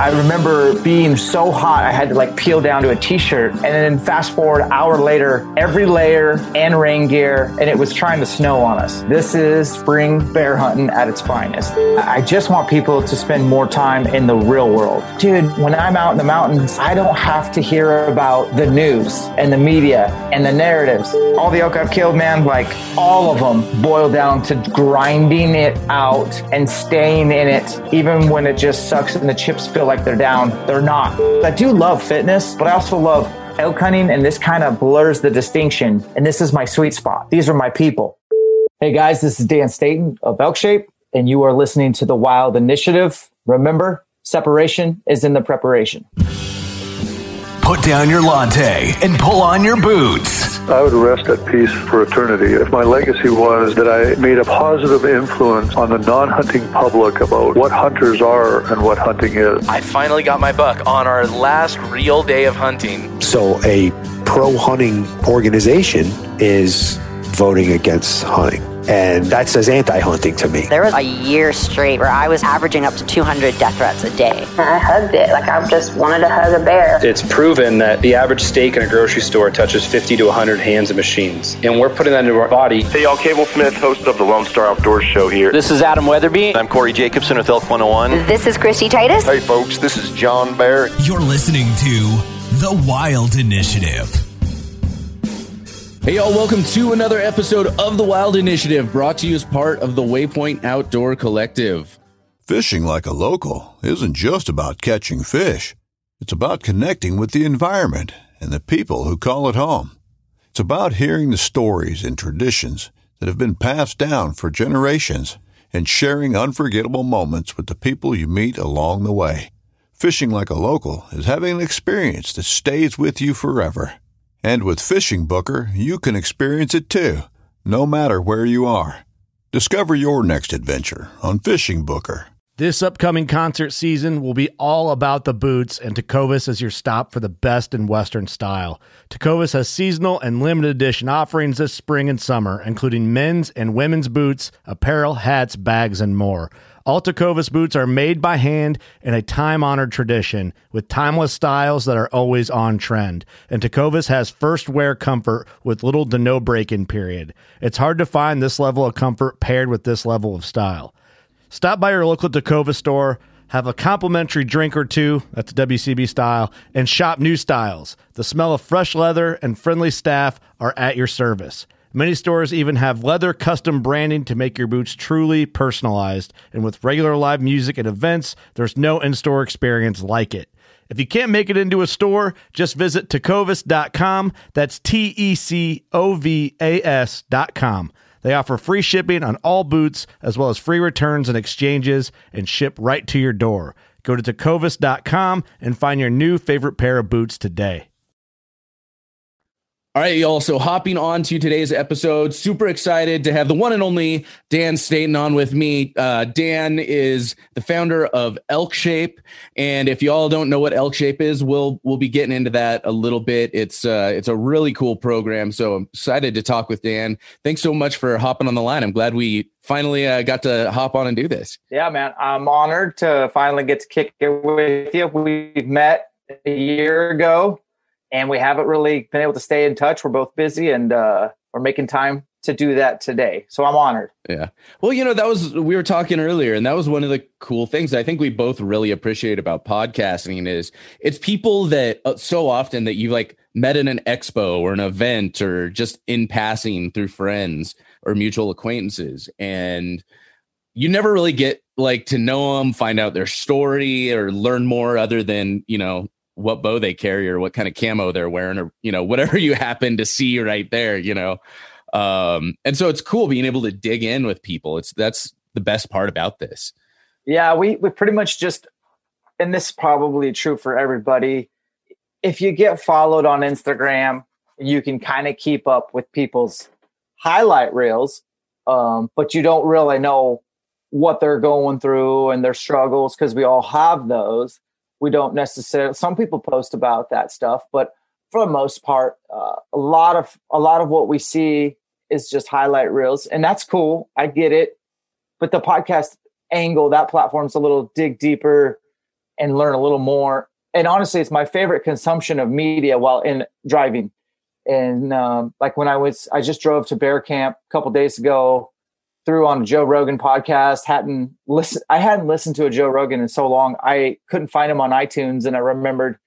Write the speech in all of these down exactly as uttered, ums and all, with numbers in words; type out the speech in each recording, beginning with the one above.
I remember being so hot, I had to like peel down to a t-shirt. And then fast forward an hour later, every layer and rain gear, and it was trying to snow on us. This is spring bear hunting at its finest. I just want people to spend more time in the real world. Dude, when I'm out in the mountains, I don't have to hear about the news and the media and the narratives. All the elk I've killed, man, like all of them boil down to grinding it out and staying in it, even when it just sucks and the chips feel like they're down. They're not. I do love fitness, but I also love elk hunting, and this kind of blurs the distinction. And this is my sweet spot. These are my people. Hey guys, this is Dan Staton of Elk Shape, and you are listening to the Wild Initiative. Remember, separation is in the preparation. Put down your latte and pull on your boots. I would rest at peace for eternity if my legacy was that I made a positive influence on the non-hunting public about what hunters are and what hunting is. I finally got my buck on our last real day of hunting. So a pro-hunting organization is voting against hunting. And that says anti-hunting to me. There was a year straight where I was averaging up to two hundred death threats a day. I hugged it. Like I just wanted to hug a bear. It's proven that the average steak in a grocery store touches fifty to one hundred hands and machines. And we're putting that into our body. Hey y'all, Cable Smith, host of the Lone Star Outdoors Show here. This is Adam Weatherby. I'm Corey Jacobson with Elk one oh one. This is Christy Titus. Hey folks, this is John Barrett. You're listening to The Wild Initiative. Hey y'all, welcome to another episode of The Wild Initiative, brought to you as part of the Waypoint Outdoor Collective. Fishing like a local isn't just about catching fish. It's about connecting with the environment and the people who call it home. It's about hearing the stories and traditions that have been passed down for generations and sharing unforgettable moments with the people you meet along the way. Fishing like a local is having an experience that stays with you forever. And with Fishing Booker, you can experience it too, no matter where you are. Discover your next adventure on Fishing Booker. This upcoming concert season will be all about the boots, and Tecovas is your stop for the best in Western style. Tecovas has seasonal and limited edition offerings this spring and summer, including men's and women's boots, apparel, hats, bags, and more. All Tecovas boots are made by hand in a time-honored tradition with timeless styles that are always on trend. And Tecovas has first wear comfort with little to no break-in period. It's hard to find this level of comfort paired with this level of style. Stop by your local Tecovas store, have a complimentary drink or two, that's W C B style, and shop new styles. The smell of fresh leather and friendly staff are at your service. Many stores even have leather custom branding to make your boots truly personalized. And with regular live music and events, there's no in-store experience like it. If you can't make it into a store, just visit tecovas dot com. That's T E C O V A S dot com. They offer free shipping on all boots, as well as free returns and exchanges, and ship right to your door. Go to tecovas dot com and find your new favorite pair of boots today. All right, y'all. So hopping on to today's episode, super excited to have the one and only Dan Staton on with me. Uh, Dan is the founder of Elk Shape, and if y'all don't know what Elk Shape is, we'll we'll be getting into that a little bit. It's uh, it's a really cool program, so I'm excited to talk with Dan. Thanks so much for hopping on the line. I'm glad we finally uh, got to hop on and do this. Yeah, man, I'm honored to finally get to kick it with you. We've met a year ago. And we haven't really been able to stay in touch. We're both busy, and uh, we're making time to do that today. So I'm honored. Yeah. Well, you know, that was, we were talking earlier, and that was one of the cool things I think we both really appreciate about podcasting is it's people that uh, so often that you like met in an expo or an event or just in passing through friends or mutual acquaintances. And you never really get like to know them, find out their story or learn more other than, you know, what bow they carry or what kind of camo they're wearing or, you know, whatever you happen to see right there, you know? Um, and so it's cool being able to dig in with people. It's, that's the best part about this. Yeah. We, we pretty much just, and this is probably true for everybody. If you get followed on Instagram, you can kind of keep up with people's highlight reels. Um, but you don't really know what they're going through and their struggles, because we all have those. We don't necessarily, some people post about that stuff, but for the most part, uh, a lot of, a lot of what we see is just highlight reels, and that's cool. I get it. But the podcast angle, that platform's a little dig deeper and learn a little more. And honestly, it's my favorite consumption of media while in driving. And um, like when I was, I just drove to Bear Camp a couple days ago, threw on a Joe Rogan podcast. Hadn't listened, I hadn't listened to a Joe Rogan in so long. I couldn't find him on iTunes, and I remembered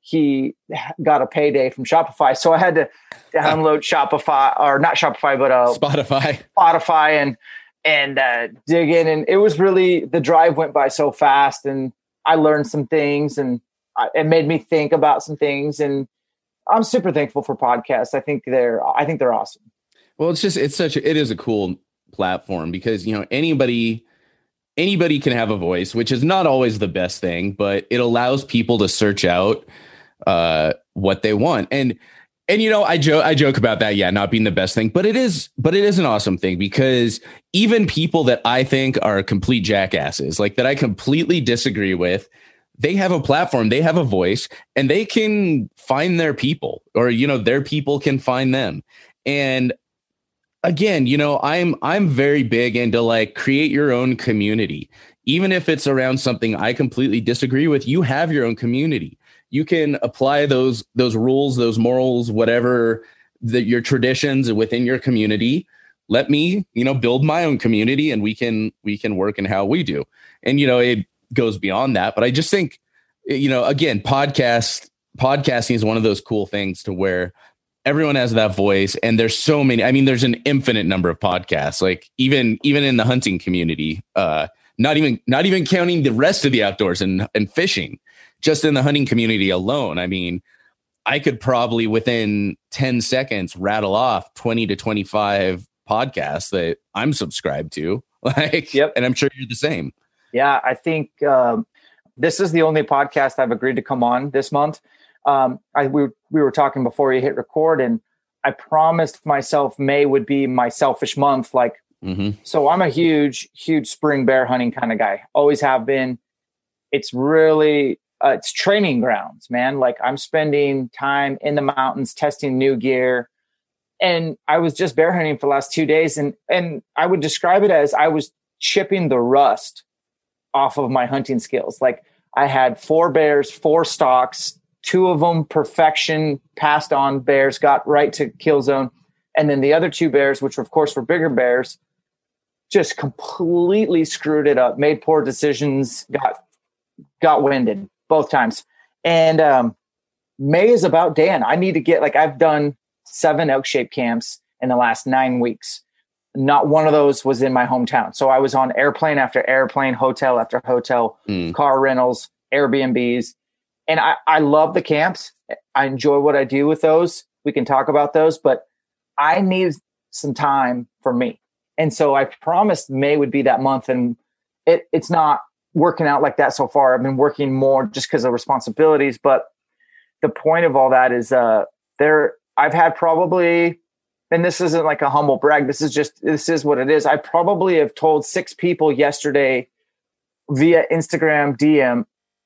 he got a payday from Shopify, so I had to download Shopify, or not Shopify, but uh, Spotify, Spotify, and and uh, dig in. And it was really, the drive went by so fast, and I learned some things, and I, it made me think about some things. And I'm super thankful for podcasts. I think they're, I think they're awesome. Well, it's just, it's such a, it is a cool platform because, you know, anybody, anybody can have a voice, which is not always the best thing, but it allows people to search out uh, what they want. And, and, you know, I joke, I joke about that. Yeah. Not being the best thing, but it is, but it is an awesome thing because even people that I think are complete jackasses, like that I completely disagree with, they have a platform, they have a voice, and they can find their people, or, you know, their people can find them. And again, you know, I'm, I'm very big into like create your own community, even if it's around something I completely disagree with. You have your own community. You can apply those, those rules, those morals, whatever that your traditions within your community. Let me, you know, build my own community, and we can, we can work in how we do. And, you know, it goes beyond that, but I just think, you know, again, podcast podcasting is one of those cool things to where everyone has that voice, and there's so many. I mean, there's an infinite number of podcasts, like even even in the hunting community, uh, not even not even counting the rest of the outdoors and, and fishing, just in the hunting community alone. I mean, I could probably within ten seconds rattle off twenty to twenty-five podcasts that I'm subscribed to. Like, yep. And I'm sure you're the same. Yeah, I think um, this is the only podcast I've agreed to come on this month. Um, I we we were talking before you hit record, and I promised myself May would be my selfish month. Like, mm-hmm. So I'm a huge, huge spring bear hunting kind of guy. Always have been. It's really uh, it's training grounds, man. Like, I'm spending time in the mountains testing new gear, and I was just bear hunting for the last two days, and and I would describe it as I was chipping the rust off of my hunting skills. Like, I had four bears, four stalks, two of them perfection, passed on bears, got right to kill zone. And then the other two bears, which of course were bigger bears, just completely screwed it up, made poor decisions, got, got winded both times. And um, May is about Dan. I need to get, like, I've done seven elk shape camps in the last nine weeks. Not one of those was in my hometown. So I was on airplane after airplane, hotel after hotel, mm. car rentals, Airbnbs. And I, I love the camps. I enjoy what I do with those. We can talk about those, but I need some time for me. And so I promised May would be that month. And it, it's not working out like that so far. I've been working more just because of responsibilities. But the point of all that is uh, there, I've had probably, and this isn't like a humble brag, this is just, this is what it is. I probably have told six people yesterday via Instagram D M,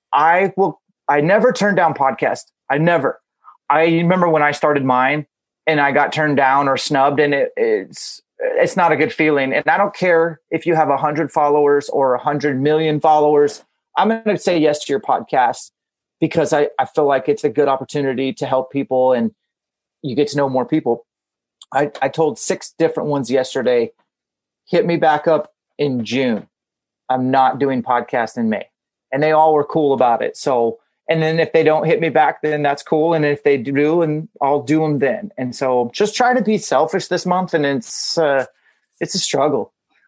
I will, I never turned down podcast. I never, I remember when I started mine and I got turned down or snubbed, and it, it's, it's not a good feeling. And I don't care if you have a hundred followers or a hundred million followers. I'm going to say yes to your podcast because I, I feel like it's a good opportunity to help people and you get to know more people. I, I told six different ones yesterday, hit me back up in June. I'm not doing podcast in May. And they all were cool about it. So, and then if they don't hit me back, then that's cool. And if they do, and I'll do them then. And so just try to be selfish this month. And it's, uh, it's a struggle.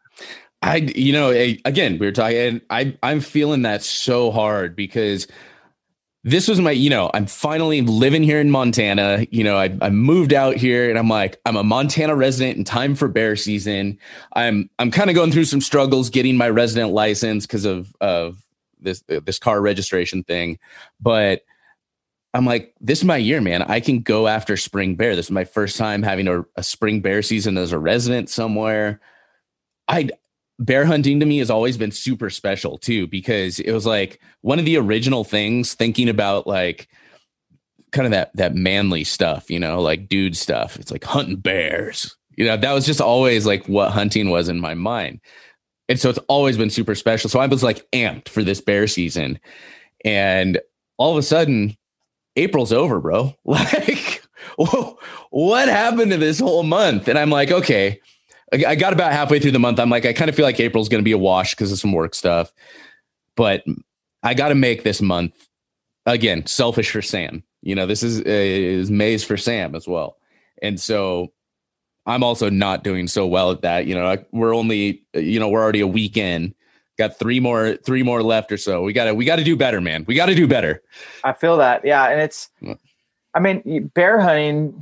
I, you know, again, we were talking, and I, I'm feeling that so hard because this was my, you know, I'm finally living here in Montana. You know, I, I moved out here and I'm like, I'm a Montana resident in time for bear season. I'm, I'm kind of going through some struggles getting my resident license because of, of this, this car registration thing. But I'm like, this is my year, man. I can go after spring bear. This is my first time having a, a spring bear season as a resident somewhere. I Bear hunting to me has always been super special too, because it was like one of the original things thinking about like kind of that, that manly stuff, you know, like dude stuff. It's like hunting bears, you know, that was just always like what hunting was in my mind. And so it's always been super special. So I was like amped for this bear season. And all of a sudden, April's over, bro. Like, whoa, what happened to this whole month? And I'm like, okay, I, I got about halfway through the month. I'm like, I kind of feel like April's going to be a wash because of some work stuff. But I got to make this month, again, selfish for Sam. You know, this is, uh, is May's for Sam as well. And so I'm also not doing so well at that. You know, we're only, you know, we're already a week in. Got three more, three more left or so. We gotta, we gotta do better, man. We gotta do better. I feel that. Yeah. And it's, I mean, bear hunting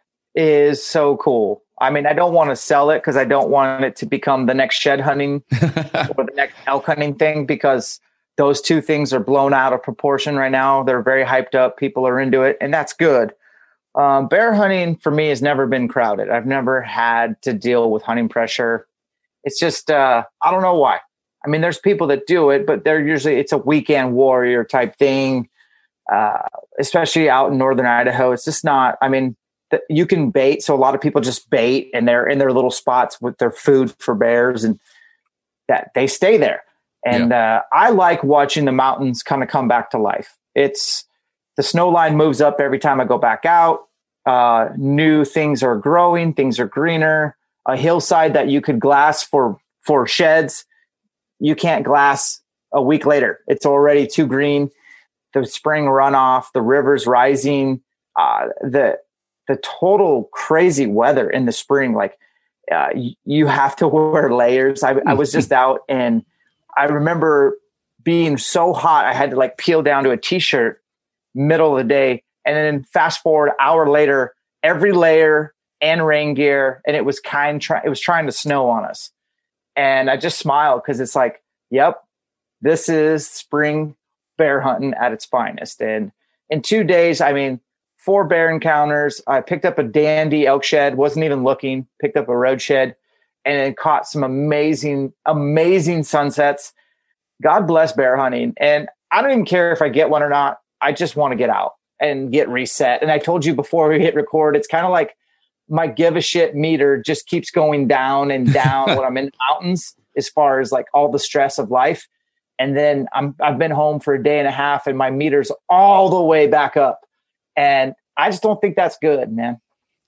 is so cool. I mean, I don't want to sell it because I don't want it to become the next shed hunting or the next elk hunting thing, because those two things are blown out of proportion right now. They're very hyped up. People are into it, and that's good. Um, bear hunting for me has never been crowded. I've never had to deal with hunting pressure. It's just, uh, I don't know why. I mean, there's people that do it, but they're usually, it's a weekend warrior type thing, uh, especially out in northern Idaho. It's just not, I mean, th- you can bait. So a lot of people just bait and they're in their little spots with their food for bears, and that they stay there. And yeah. uh, I like watching the mountains kind of come back to life. It's, the snow line moves up every time I go back out. Uh, new things are growing. Things are greener. A hillside that you could glass for, for sheds, you can't glass a week later. It's already too green. The spring runoff, the river's rising, uh, the the total crazy weather in the spring. Like uh, y- you have to wear layers. I, I was just out, and I remember being so hot I had to like peel down to a t-shirt middle of the day, and then fast forward an hour later, every layer and rain gear, and it was kind try- it was trying to snow on us. And I just smiled because it's like, yep, this is spring bear hunting at its finest. And in two days, I mean, four bear encounters. I picked up a dandy elk shed, wasn't even looking, picked up a road shed, and then caught some amazing, amazing sunsets. God bless bear hunting. And I don't even care if I get one or not. I just want to get out and get reset. And I told you before we hit record, it's kind of like my give a shit meter just keeps going down and down when I'm in the mountains, as far as like all the stress of life. And then I'm, I've been home for a day and a half and my meter's all the way back up. And I just don't think that's good, man.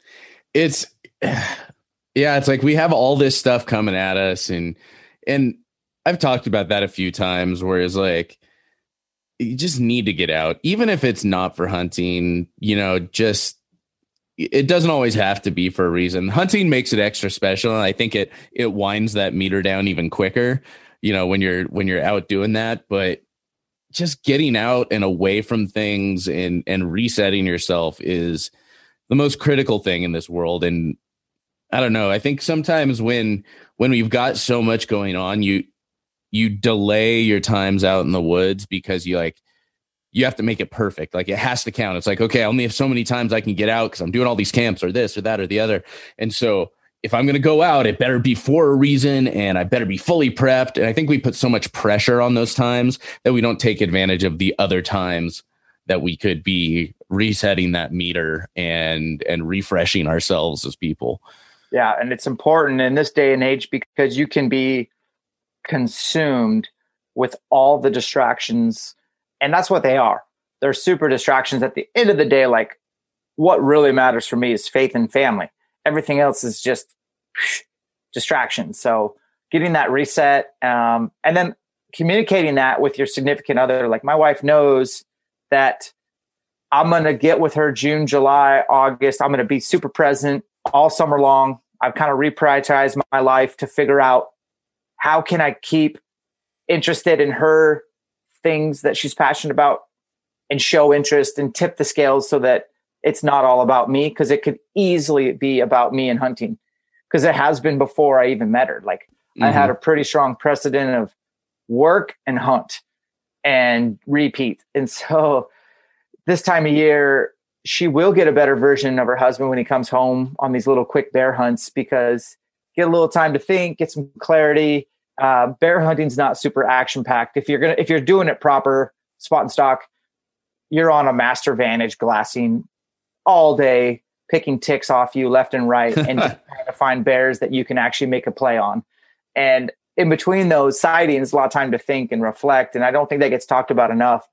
It's, yeah, it's like we have all this stuff coming at us. And, and I've talked about that a few times, where it's like, you just need to get out, even if it's not for hunting, you know, just, it doesn't always have to be for a reason. Hunting makes it extra special. And I think it, it winds that meter down even quicker, you know, when you're, when you're out doing that. But just getting out and away from things and, and resetting yourself is the most critical thing in this world. And I don't know, I think sometimes when, when we've got so much going on, you, you delay your times out in the woods because you like, you have to make it perfect. Like it has to count. It's like, okay, I only have so many times I can get out because I'm doing all these camps or this or that or the other. And so if I'm going to go out, it better be for a reason, and I better be fully prepped. And I think we put so much pressure on those times that we don't take advantage of the other times that we could be resetting that meter and, and refreshing ourselves as people. Yeah. And it's important in this day and age because you can be consumed with all the distractions. And that's what they are. They're super distractions. At the end of the day, like what really matters for me is faith and family. Everything else is just psh, distractions. So getting that reset, um, and then communicating that with your significant other. Like my wife knows that I'm going to get with her June, July, August. I'm going to be super present all summer long. I've kind of reprioritized my life to figure out how can I keep interested in her things that she's passionate about and show interest and tip the scales so that it's not all about me, because it could easily be about me and hunting, because it has been before I even met her. Like mm-hmm. I had a pretty strong precedent of work and hunt and repeat. And so this time of year, she will get a better version of her husband when he comes home on these little quick bear hunts, because get a little time to think, get some clarity. Uh, bear hunting's not super action packed. If you're gonna, if you're doing it proper, spot and stock, you're on a master vantage glassing all day, picking ticks off you left and right, and just trying to find bears that you can actually make a play on. And in between those sightings, a lot of time to think and reflect. And I don't think that gets talked about enough. But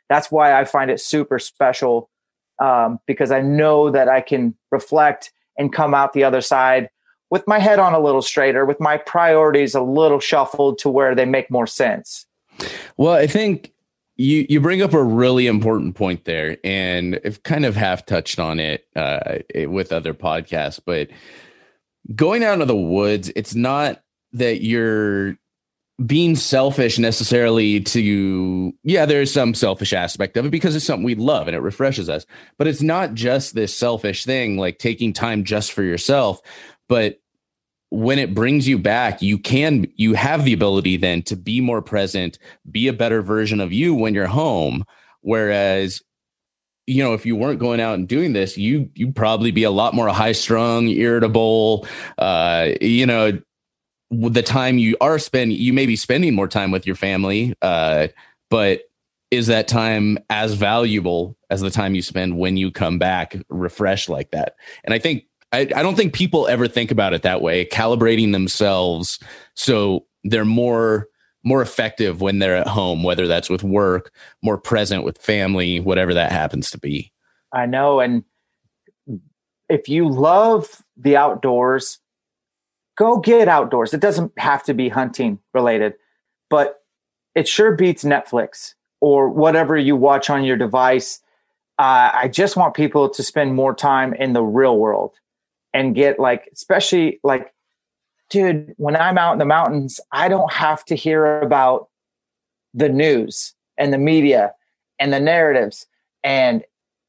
that's why I find it super special, um, because I know that I can reflect and come out the other side with my head on a little straighter, with my priorities a little shuffled to where they make more sense. Well, I think you, you bring up a really important point there, and I've kind of half touched on it uh, with other podcasts, but going out into the woods, it's not that you're being selfish necessarily to, yeah, there's some selfish aspect of it because it's something we love and it refreshes us, but it's not just this selfish thing, like taking time just for yourself. But when it brings you back, you can, you have the ability then to be more present, be a better version of you when you're home. Whereas, you know, if you weren't going out and doing this, you, you'd probably be a lot more high strung, irritable, uh, you know, the time you are spending, you may be spending more time with your family, uh, but is that time as valuable as the time you spend when you come back refreshed like that? And I think, I, I don't think people ever think about it that way, calibrating themselves so they're more more effective when they're at home, whether that's with work, more present with family, whatever that happens to be. I know. And if you love the outdoors, go get outdoors. It doesn't have to be hunting related, but it sure beats Netflix or whatever you watch on your device. Uh, I just want people to spend more time in the real world. And get like, especially like, dude, when I'm out in the mountains, I don't have to hear about the news and the media and the narratives. And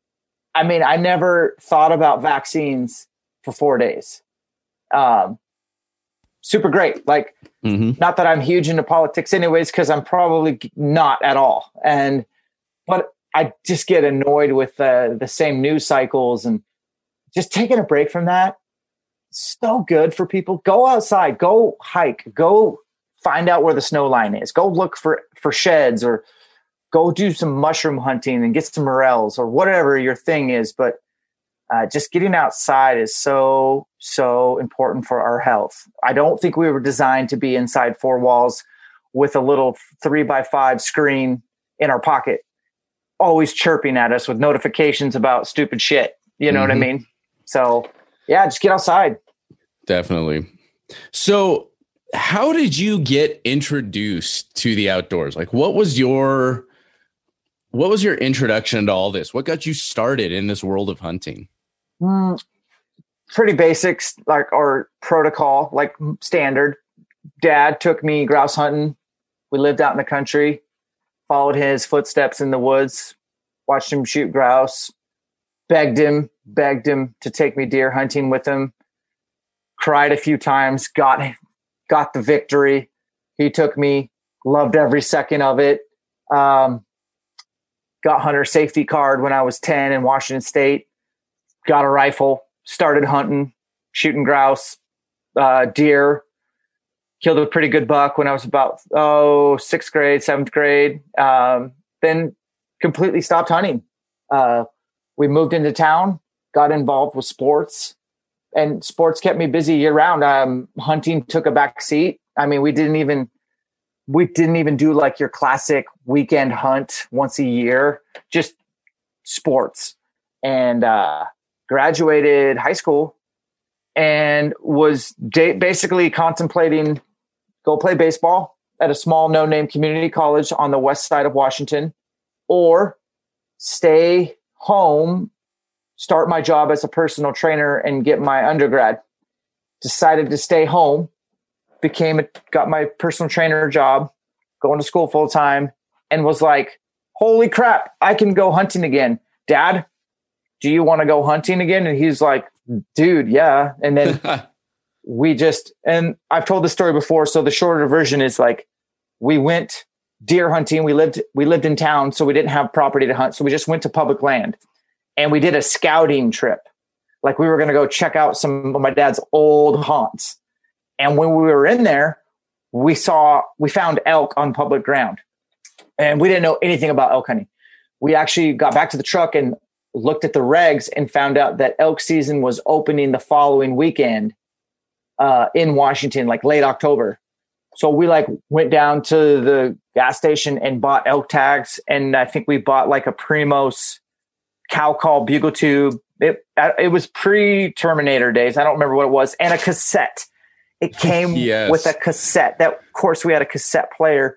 I mean, I never thought about vaccines for four days. Um, super great. Like, mm-hmm. Not that I'm huge into politics anyways, because I'm probably not at all. And, but I just get annoyed with uh, the same news cycles and just taking a break from that. So good for people. Go outside, go hike, go find out where the snow line is, go look for, for sheds, or go do some mushroom hunting and get some morels or whatever your thing is. But uh, just getting outside is so, so important for our health. I don't think we were designed to be inside four walls with a little three by five screen in our pocket, always chirping at us with notifications about stupid shit. You know mm-hmm. what I mean? So yeah, just get outside. Definitely. So how did you get introduced to the outdoors? Like, what was your, what was your introduction to all this? What got you started in this world of hunting? Mm, pretty basics, like our protocol, like standard. Dad took me grouse hunting. We lived out in the country, followed his footsteps in the woods, watched him shoot grouse, begged him, begged him to take me deer hunting with him, cried a few times, got, got the victory. He took me, loved every second of it. Um, got hunter safety card when I was ten in Washington State, got a rifle, started hunting, shooting grouse, uh, deer, killed a pretty good buck when I was about, oh, sixth grade, seventh grade. Um, then completely stopped hunting. Uh, we moved into town, got involved with sports, and sports kept me busy year round. Um, hunting took a back seat. I mean, we didn't even, we didn't even do like your classic weekend hunt once a year, just sports. And, uh, graduated high school and was da- basically contemplating go play baseball at a small no-name community college on the west side of Washington, or stay home, start my job as a personal trainer and get my undergrad. Decided to stay home, became a, got my personal trainer job, going to school full time, and was like, holy crap, I can go hunting again. Dad, do you want to go hunting again? And he's like, dude, yeah. And then we just, and I've told this story before. So the shorter version is like, we went deer hunting. We lived, we lived in town, so we didn't have property to hunt. So we just went to public land and we did a scouting trip. Like we were going to go check out some of my dad's old haunts. And when we were in there, we saw, we found elk on public ground, and we didn't know anything about elk hunting. We actually got back to the truck and looked at the regs and found out that elk season was opening the following weekend uh, in Washington, like late October. So we like went down to the gas station and bought elk tags. And I think we bought like a Primos cow call bugle tube. It, it was pre-Terminator days. I don't remember what it was. And a cassette. It came yes. with a cassette. That, of course, we had a cassette player.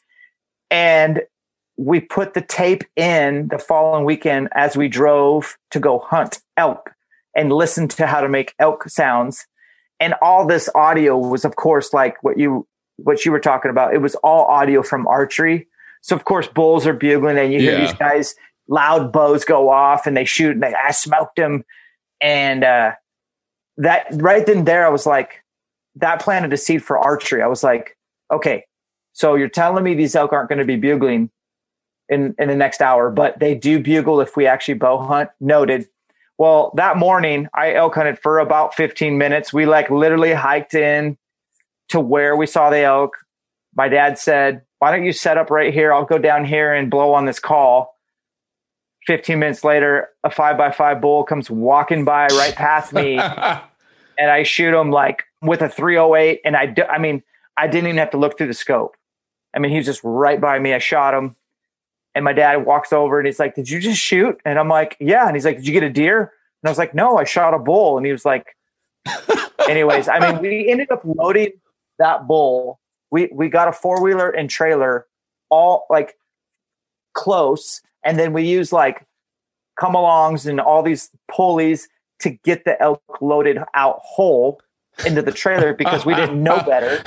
And we put the tape in the following weekend as we drove to go hunt elk and listen to how to make elk sounds. And all this audio was, of course, like what you what you were talking about. It was all audio from archery. So, of course, bulls are bugling and you hear yeah. these guys, loud bows go off and they shoot and they, I smoked them. And uh, that right then and there, I was like, that planted a seed for archery. I was like, okay, so you're telling me these elk aren't going to be bugling in, in the next hour, but they do bugle if we actually bow hunt. Noted. Well, that morning I elk hunted for about fifteen minutes. We like literally hiked in to where we saw the elk. My dad said, why don't you set up right here? I'll go down here and blow on this call. fifteen minutes later, a five by five bull comes walking by right past me and I shoot him like with a three oh eight. And I, do, I mean, I didn't even have to look through the scope. I mean, he was just right by me. I shot him and my dad walks over and he's like, did you just shoot? And I'm like, yeah. And he's like, did you get a deer? And I was like, no, I shot a bull. And he was like, anyways, I mean, we ended up loading that bull. We, we got a four wheeler and trailer all like close. And then we use like come-alongs and all these pulleys to get the elk loaded out whole into the trailer because we didn't know better.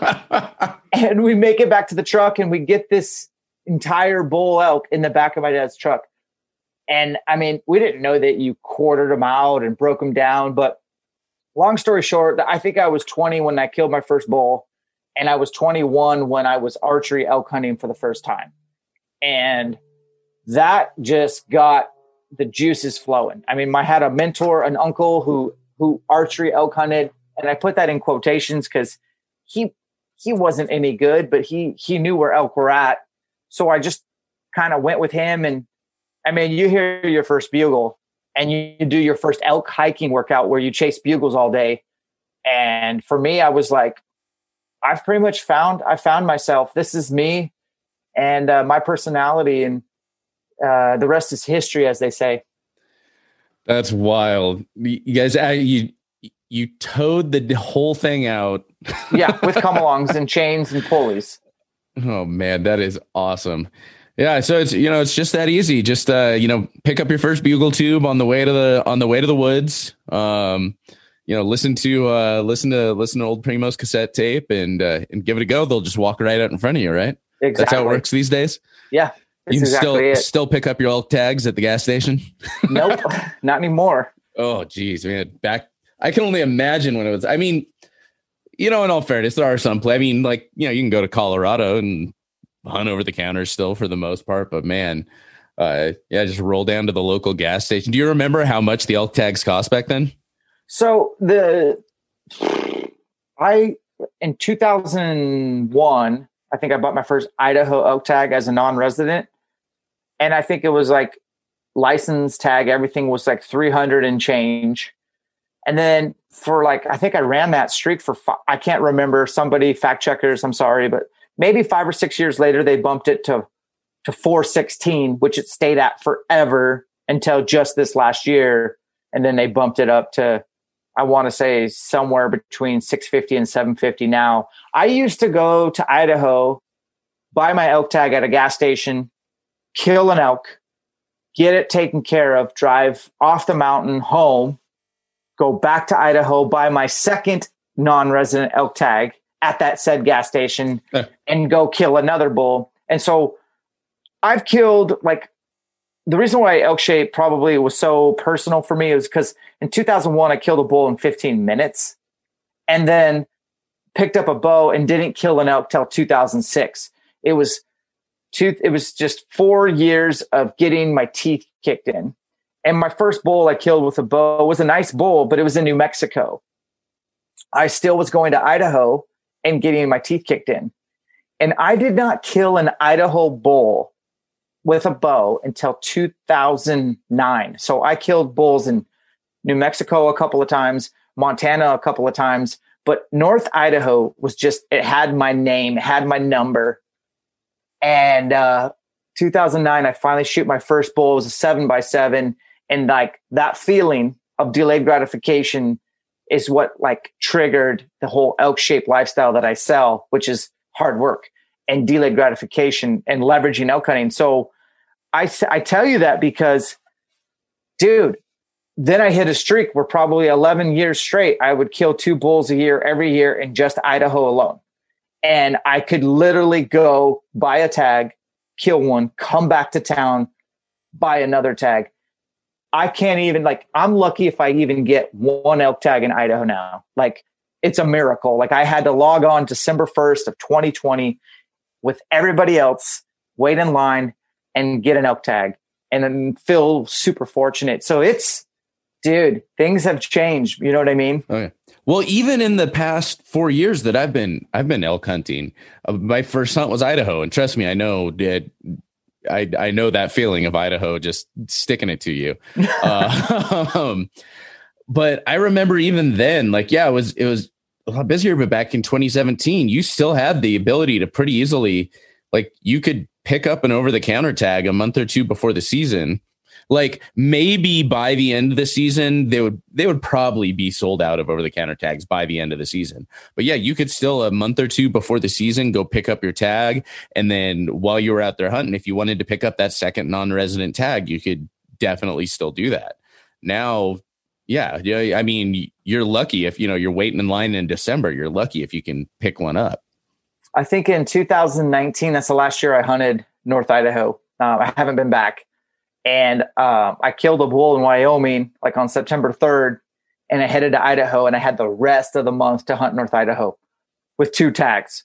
And we make it back to the truck and we get this entire bull elk in the back of my dad's truck. And I mean, we didn't know that you quartered them out and broke them down. But long story short, I think I was twenty when I killed my first bull. And I was twenty-one when I was archery elk hunting for the first time. And that just got the juices flowing. I mean, I had a mentor, an uncle who, who archery elk hunted. And I put that in quotations because he, he wasn't any good, but he, he knew where elk were at. So I just kind of went with him. And I mean, you hear your first bugle and you do your first elk hiking workout where you chase bugles all day. And for me, I was like, I've pretty much found, I found myself, this is me and uh, my personality, and uh, the rest is history, as they say. That's wild. You guys, uh, you, you towed the whole thing out. Yeah. With come-alongs and chains and pulleys. Oh man, that is awesome. Yeah. So it's, you know, it's just that easy. Just, uh, you know, pick up your first bugle tube on the way to the, on the way to the woods. Um, you know, listen to, uh, listen to, listen to old Primos cassette tape and, uh, and give it a go. They'll just walk right out in front of you. Right. Exactly. That's how it works these days. Yeah. You can exactly still, it. still pick up your elk tags at the gas station. Nope. Not anymore. Oh geez, man. Back, I can only imagine when it was, I mean, you know, in all fairness, there are some play. I mean, like, you know, you can go to Colorado and hunt over the counter still for the most part, but man, uh, yeah, just roll down to the local gas station. Do you remember how much the elk tags cost back then? So the, I, in two thousand one, I think I bought my first Idaho elk tag as a non-resident. And I think it was like license tag. Everything was like three hundred and change. And then for like, I think I ran that streak for, I can't remember, somebody fact checkers, I'm sorry, but maybe five or six years later, they bumped it to, to four sixteen, which it stayed at forever until just this last year. And then they bumped it up to, I want to say somewhere between six fifty and seven fifty now. I used to go to Idaho, buy my elk tag at a gas station, kill an elk, get it taken care of, drive off the mountain home, go back to Idaho, buy my second non-resident elk tag at that said gas station and go kill another bull. And so I've killed, like, the reason why elk shape probably was so personal for me is because in two thousand one, I killed a bull in fifteen minutes and then picked up a bow and didn't kill an elk till two thousand six. It was two, it was just four years of getting my teeth kicked in. And my first bull I killed with a bow was a nice bull, but it was in New Mexico. I still was going to Idaho and getting my teeth kicked in. And I did not kill an Idaho bull with a bow until two thousand nine. So I killed bulls in New Mexico a couple of times, Montana a couple of times, But North Idaho was just, it had my name, it had my number. And uh, two thousand nine, I finally shoot my first bull. It was a seven by seven. And like that feeling of delayed gratification is what like triggered the whole elk shaped lifestyle that I sell, which is hard work and delayed gratification and leveraging elk hunting. So I, I tell you that because, dude, then I hit a streak where probably eleven years straight, I would kill two bulls a year every year in just Idaho alone. And I could literally go buy a tag, kill one, come back to town, buy another tag. I can't even like, I'm lucky if I even get one elk tag in Idaho now. Like it's a miracle. Like I had to log on December first of twenty twenty with everybody else, wait in line and get an elk tag and then feel super fortunate. So it's, dude, things have changed. You know what I mean? Okay. Well, even in the past four years that I've been, I've been elk hunting. Uh, my first hunt was Idaho, and trust me, I know that I I know that feeling of Idaho just sticking it to you. uh, um, but I remember even then, like, yeah, it was it was a lot busier. But back in twenty seventeen, you still had the ability to pretty easily, like, you could pick up an over the counter tag a month or two before the season. Like maybe by the end of the season, they would they would probably be sold out of over the counter tags by the end of the season. But yeah, you could still a month or two before the season go pick up your tag, and then while you were out there hunting, if you wanted to pick up that second non-resident tag, you could definitely still do that. Now, yeah, yeah, I mean, you're lucky if you know you're waiting in line in December. You're lucky if you can pick one up. I think in two thousand nineteen, that's the last year I hunted North Idaho. Uh, I haven't been back. And uh, I killed a bull in Wyoming, like on September third, and I headed to Idaho, and I had the rest of the month to hunt North Idaho with two tags.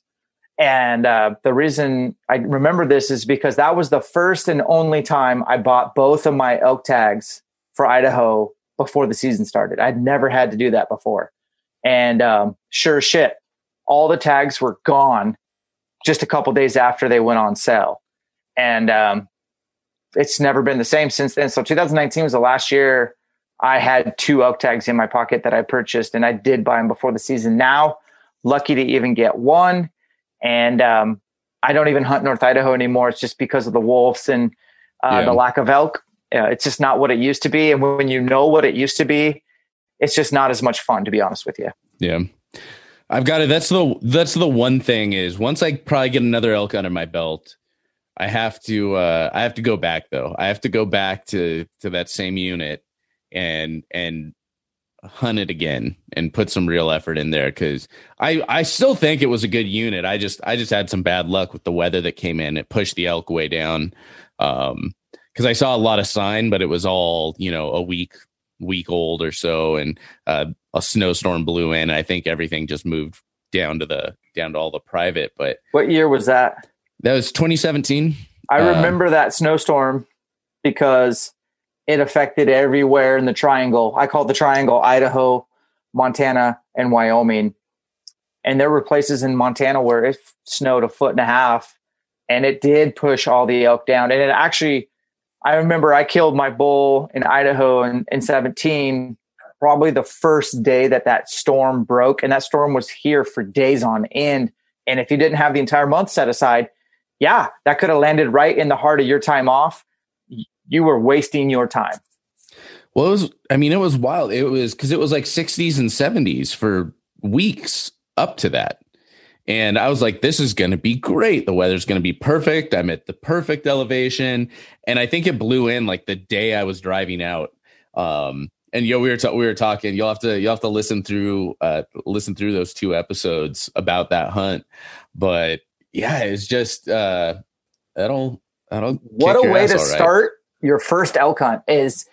And uh, the reason I remember this is because that was the first and only time I bought both of my elk tags for Idaho before the season started. I'd never had to do that before. And um, sure as shit, all the tags were gone just a couple days after they went on sale. And um, it's never been the same since then. So two thousand nineteen was the last year I had two elk tags in my pocket that I purchased, and I did buy them before the season. Now, lucky to even get one. And um, I don't even hunt North Idaho anymore. It's just because of the wolves and uh, yeah. the lack of elk. Uh, it's just not what it used to be. And when you know what it used to be, it's just not as much fun, to be honest with you. Yeah. I've got it. That's the, that's the one thing is once I probably get another elk under my belt, I have to, uh, I have to go back though. I have to go back to, to that same unit and, and hunt it again and put some real effort in there. Cause I, I still think it was a good unit. I just, I just had some bad luck with the weather that came in. It pushed the elk way down. Um, cause I saw a lot of sign, but it was all, you know, a week, week old or so. And, uh, a snowstorm blew in. I think everything just moved down to the, down to all the private, but what year was that? That was twenty seventeen. I remember uh, that snowstorm because it affected everywhere in the triangle. I call it the triangle: Idaho, Montana, and Wyoming. And there were places in Montana where it snowed a foot and a half, and it did push all the elk down. And it actually, I remember I killed my bull in Idaho in, in seventeen, probably the first day that that storm broke. And that storm was here for days on end. And if you didn't have the entire month set aside, yeah, that could have landed right in the heart of your time off. You were wasting your time. Well, it was, I mean, it was wild. It was because it was like sixties and seventies for weeks up to that. And I was like, this is going to be great. The weather's going to be perfect. I'm at the perfect elevation. And I think it blew in like the day I was driving out. Um, and yo, we were, ta- we were talking, you'll have to, you'll have to listen through, uh, listen through those two episodes about that hunt. But yeah, it's just, uh, that'll, that'll. What a way to right. start your first elk hunt is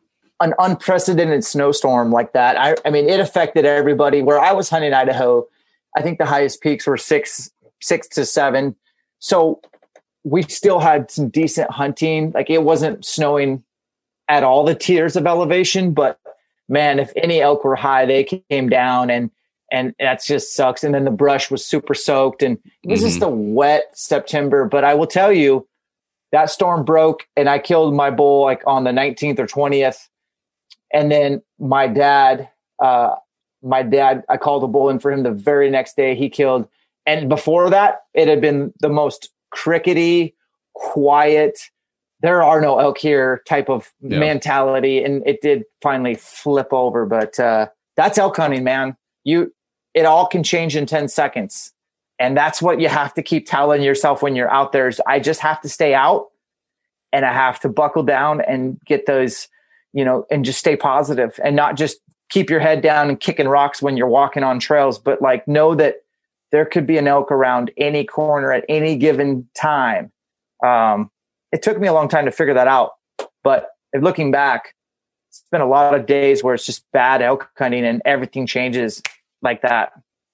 an unprecedented snowstorm like that. I, I mean, it affected everybody. Where I was hunting Idaho, I think the highest peaks were six, six to seven. So we still had some decent hunting. Like it wasn't snowing at all the tiers of elevation, but man, if any elk were high, they came down and, and that just sucks. And then the brush was super soaked and it was mm-hmm. just a wet September. But I will tell you that storm broke and I killed my bull like on the nineteenth or twentieth. And then my dad, uh, my dad, I called a bull in for him the very next day. He killed. And before that, it had been the most crickety, quiet, there are no elk here type of yeah. mentality. And it did finally flip over. But uh, that's elk hunting, man. You, it all can change in ten seconds. And that's what you have to keep telling yourself when you're out there is I just have to stay out and I have to buckle down and get those, you know, and just stay positive and not just keep your head down and kicking rocks when you're walking on trails, but like know that there could be an elk around any corner at any given time. Um, it took me a long time to figure that out, but looking back, it's been a lot of days where it's just bad elk hunting and everything changes like that.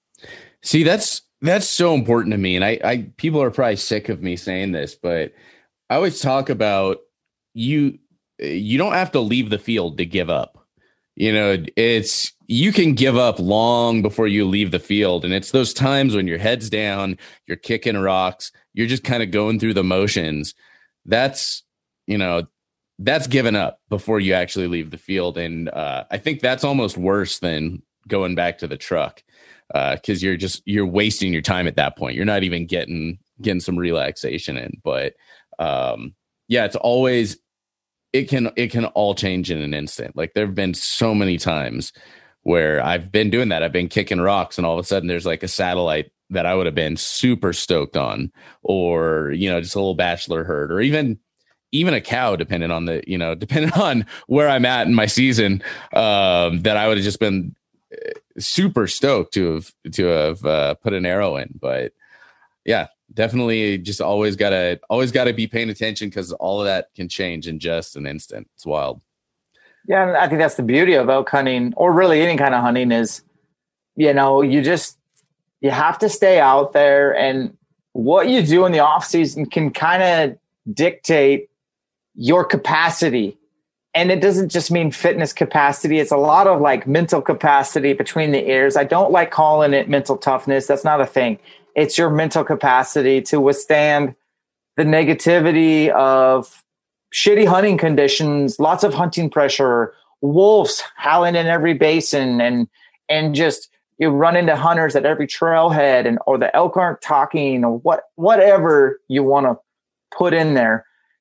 See, that's, that's so important to me. And I, I, people are probably sick of me saying this, but I always talk about you, you don't have to leave the field to give up. You know, it's, you can give up long before you leave the field. And it's those times when your head's down, you're kicking rocks, you're just kind of going through the motions. That's, you know, that's given up before you actually leave the field. And uh, I think that's almost worse than going back to the truck. Uh, cause you're just, you're wasting your time at that point. You're not even getting, getting some relaxation in, but, um, yeah, it's always, it can, it can all change in an instant. Like there've been so many times where I've been doing that. I've been kicking rocks and all of a sudden there's like a satellite that I would have been super stoked on, or, you know, just a little bachelor herd, or even, even a cow, depending on the, you know, depending on where I'm at in my season, um, that I would have just been super stoked to have to have uh, put an arrow in. But yeah, definitely just always gotta always gotta be paying attention because all of that can change in just an instant. It's wild. Yeah, and I think that's the beauty of elk hunting, or really any kind of hunting, is, you know, you just you have to stay out there, and what you do in the off season can kind of dictate your capacity. And it doesn't just mean fitness capacity. It's a lot of like mental capacity between the ears. I don't like calling it mental toughness. That's not a thing. It's your mental capacity to withstand the negativity of shitty hunting conditions, lots of hunting pressure, wolves howling in every basin, and and just you run into hunters at every trailhead, and or the elk aren't talking, or what whatever you want to put in there.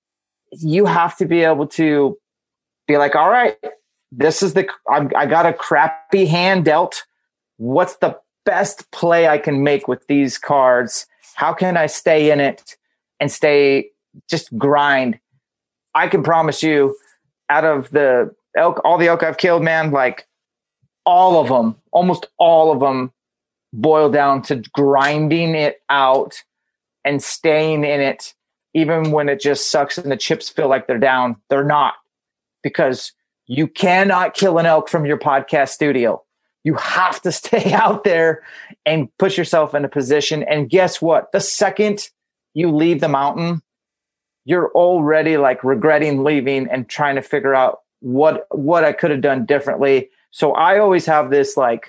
You have to be able to be like, all right, this is the, I, I got a crappy hand dealt. What's the best play I can make with these cards? How can I stay in it and stay, just grind? I can promise you, out of the elk, all the elk I've killed, man, like all of them, almost all of them boil down to grinding it out and staying in it. Even when it just sucks and the chips feel like they're down, they're not. Because you cannot kill an elk from your podcast studio. You have to stay out there and put yourself in a position. And guess what? The second you leave the mountain, you're already like regretting leaving and trying to figure out what, what I could have done differently. So I always have this, like,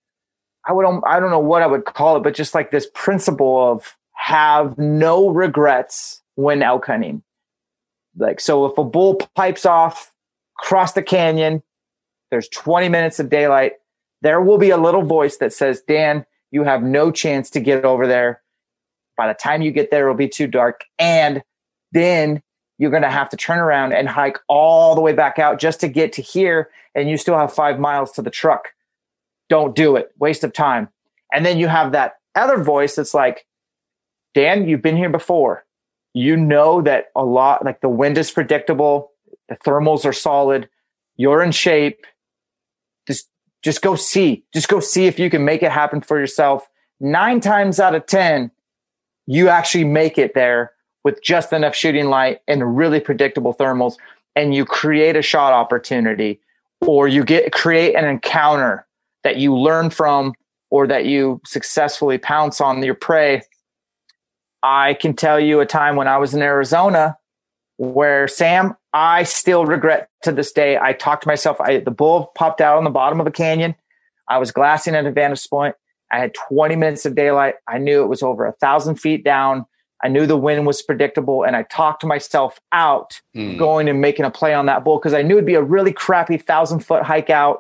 I would, I don't know what I would call it, but just like this principle of have no regrets when elk hunting. Like, so if a bull pipes off across the canyon, there's twenty minutes of daylight, there will be a little voice that says, Dan, you have no chance to get over there. By the time you get there, it'll be too dark. And then you're going to have to turn around and hike all the way back out just to get to here. And you still have five miles to the truck. Don't do it. Waste of time. And then you have that other voice that's like, Dan, you've been here before. You know that a lot, like the wind is predictable. The thermals are solid. You're in shape. Just, just go see. Just go see if you can make it happen for yourself. Nine times out of ten, you actually make it there with just enough shooting light and really predictable thermals, and you create a shot opportunity, or you get create an encounter that you learn from, or that you successfully pounce on your prey. I can tell you a time when I was in Arizona where, Sam, I still regret to this day. I talked to myself. I, the bull popped out on the bottom of a canyon. I was glassing at a vantage point. I had twenty minutes of daylight. I knew it was over a thousand feet down. I knew the wind was predictable, and I talked to myself out mm. going and making a play on that bull because I knew it'd be a really crappy thousand foot hike out,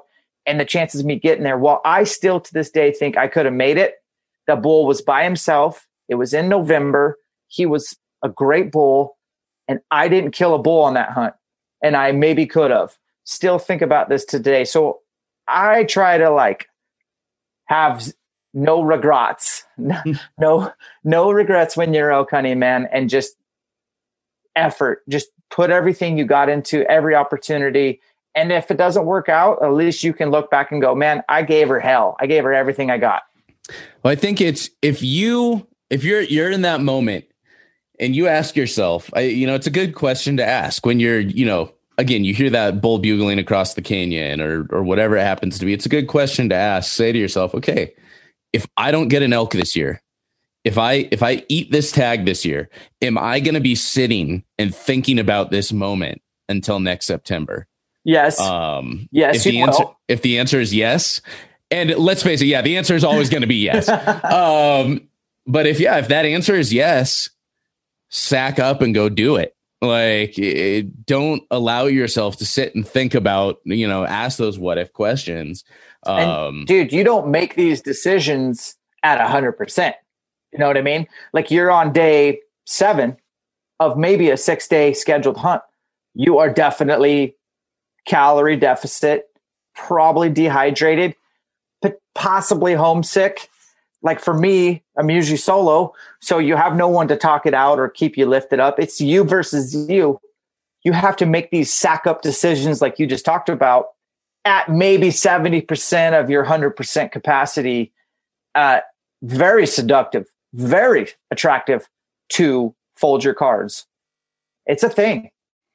and the chances of me getting there, while I still to this day think I could have made it, the bull was by himself. It was in November. He was a great bull, and I didn't kill a bull on that hunt, and I maybe could have. Still think about this today. So I try to like have no regrets, no, no regrets when you're elk hunting, man, and just effort, just put everything you got into every opportunity. And if it doesn't work out, at least you can look back and go, man, I gave her hell. I gave her everything I got. Well, I think it's, if you, if you're, you're in that moment and you ask yourself, I, you know, it's a good question to ask when you're, you know, again, you hear that bull bugling across the canyon or, or whatever it happens to be. It's a good question to ask. Say to yourself, okay, if I don't get an elk this year, if I, if I eat this tag this year, am I going to be sitting and thinking about this moment until next September? Yes. Um, yes. If the answer, if the answer is yes, and let's face it, yeah, the answer is always going to be yes. um, but if, yeah, if that answer is yes, sack up and go do it. Like, it, don't allow yourself to sit and think about, you know, ask those what if questions. Um, and dude, you don't make these decisions at a hundred percent. You know what I mean? Like, you're on day seven of maybe a six day scheduled hunt. You are definitely calorie deficit, probably dehydrated, but possibly homesick. Like for me, I'm usually solo, so you have no one to talk it out or keep you lifted up. It's you versus you. You have to make these sack up decisions like you just talked about at maybe seventy percent of your one hundred percent capacity. Uh, very seductive, very attractive to fold your cards. It's a thing.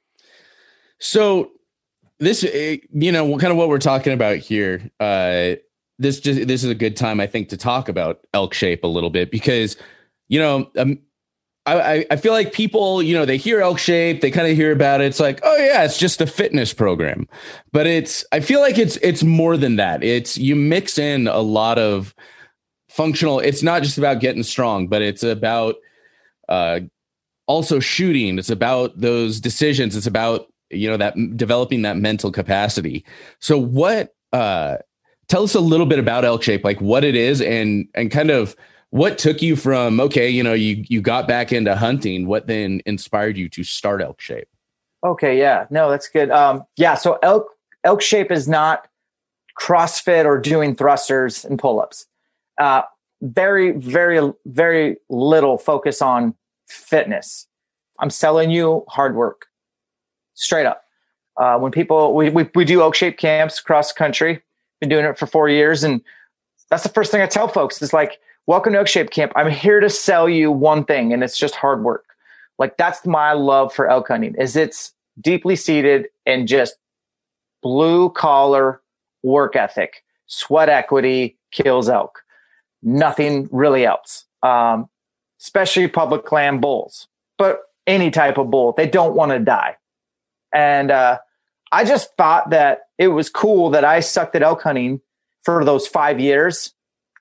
So this, you know, kind of what we're talking about here, uh, this just, this is a good time, I think, to talk about elk shape a little bit because, you know, um, I, I feel like people, you know, they hear elk shape, they kind of hear about it. It's like, oh yeah, it's just a fitness program, but it's, I feel like it's, it's more than that. It's, you mix in a lot of functional. It's not just about getting strong, but it's about, uh, also shooting. It's about those decisions. It's about, you know, that developing that mental capacity. So what, uh, tell us a little bit about elk shape, like what it is and, and kind of what took you from, okay, you know, you, you got back into hunting, what then inspired you to start elk shape? Okay. Yeah, no, that's good. Um, yeah. So elk, elk shape is not CrossFit or doing thrusters and pull-ups. Uh, very, very, very little focus on fitness. I'm selling you hard work. Straight up. Uh, when people, we, we, we do elk shape camps across the country, been doing it for four years. And that's the first thing I tell folks is like, welcome to elk shape camp. I'm here to sell you one thing, and it's just hard work. Like, that's my love for elk hunting is it's deeply seated in just blue collar work ethic, sweat equity kills elk, nothing really else. Um, especially public land bulls, but any type of bull, they don't want to die. And uh, I just thought that it was cool that I sucked at elk hunting for those five years.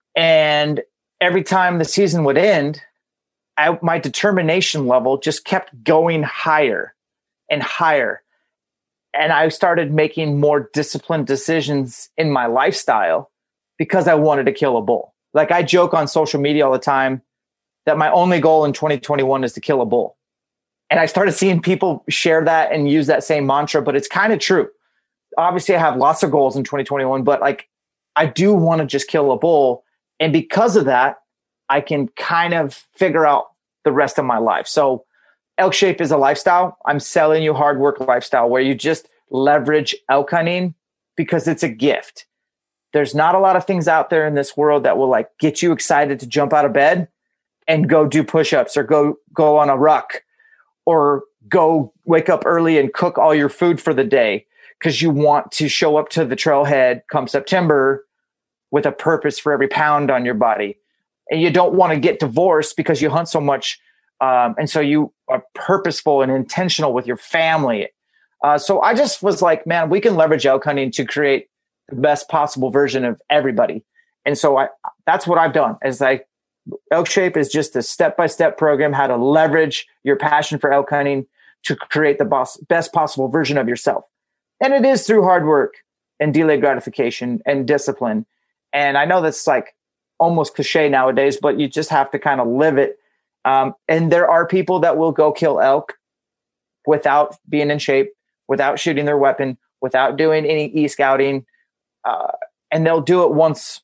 And every time the season would end, I, my determination level just kept going higher and higher. And I started making more disciplined decisions in my lifestyle because I wanted to kill a bull. Like, I joke on social media all the time that my only goal in twenty twenty-one is to kill a bull. And I started seeing people share that and use that same mantra, but it's kind of true. Obviously, I have lots of goals in twenty twenty-one, but like, I do want to just kill a bull. And because of that, I can kind of figure out the rest of my life. So elk shape is a lifestyle. I'm selling you hard work lifestyle where you just leverage elk hunting because it's a gift. There's not a lot of things out there in this world that will like get you excited to jump out of bed and go do push-ups or go, go on a ruck or go wake up early and cook all your food for the day because you want to show up to the trailhead come September with a purpose for every pound on your body. And you don't want to get divorced because you hunt so much. Um, and so you are purposeful and intentional with your family. Uh, so I just was like, man, we can leverage elk hunting to create the best possible version of everybody. And so I, that's what I've done is like, elk shape is just a step-by-step program, how to leverage your passion for elk hunting to create the boss, best possible version of yourself. And it is through hard work. and delayed gratification and discipline. And I know that's like almost cliche nowadays, but you just have to kind of live it. Um, and there are people that will go kill elk without being in shape, without shooting their weapon, without doing any e-scouting. Uh, and they'll do it once,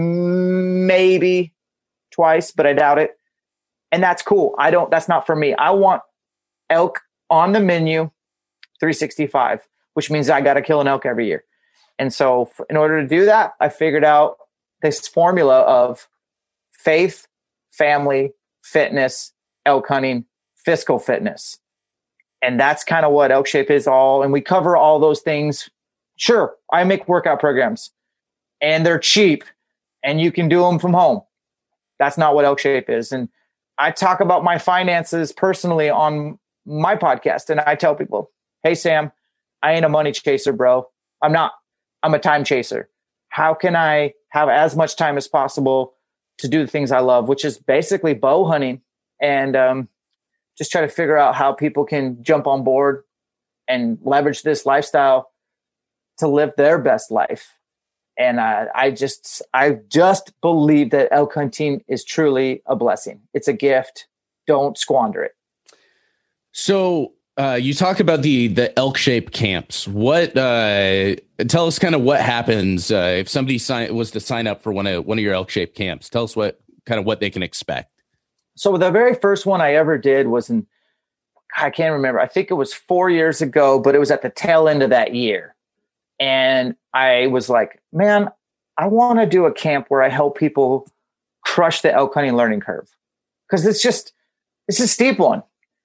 maybe twice, but I doubt it. And that's cool. I don't, that's not for me. I want elk on the menu three sixty-five, which means I got to kill an elk every year. And so for, in order to do that, I figured out this formula of faith, family, fitness, elk hunting, fiscal fitness. And that's kind of what Elk Shape is all. And we cover all those things. Sure, I make workout programs and they're cheap and you can do them from home. That's not what Elk Shape is. And I talk about my finances personally on my podcast. And I tell people, hey, Sam, I ain't a money chaser, bro. I'm not. I'm a time chaser. How can I have as much time as possible to do the things I love, which is basically bow hunting, and um, just try to figure out how people can jump on board and leverage this lifestyle to live their best life. And uh, I just, I just believe that elk hunting is truly a blessing. It's a gift. Don't squander it. So uh, you talk about the the Elk Shape camps. What uh, tell us kind of what happens uh, if somebody sign, was to sign up for one of one of your Elk Shape camps. Tell us what kind of what they can expect. So the very first one I ever did was in, I can't remember. I think it was four years ago, but it was at the tail end of that year. And I was like, man, I want to do a camp where I help people crush the elk hunting learning curve. Because it's just, it's a steep one.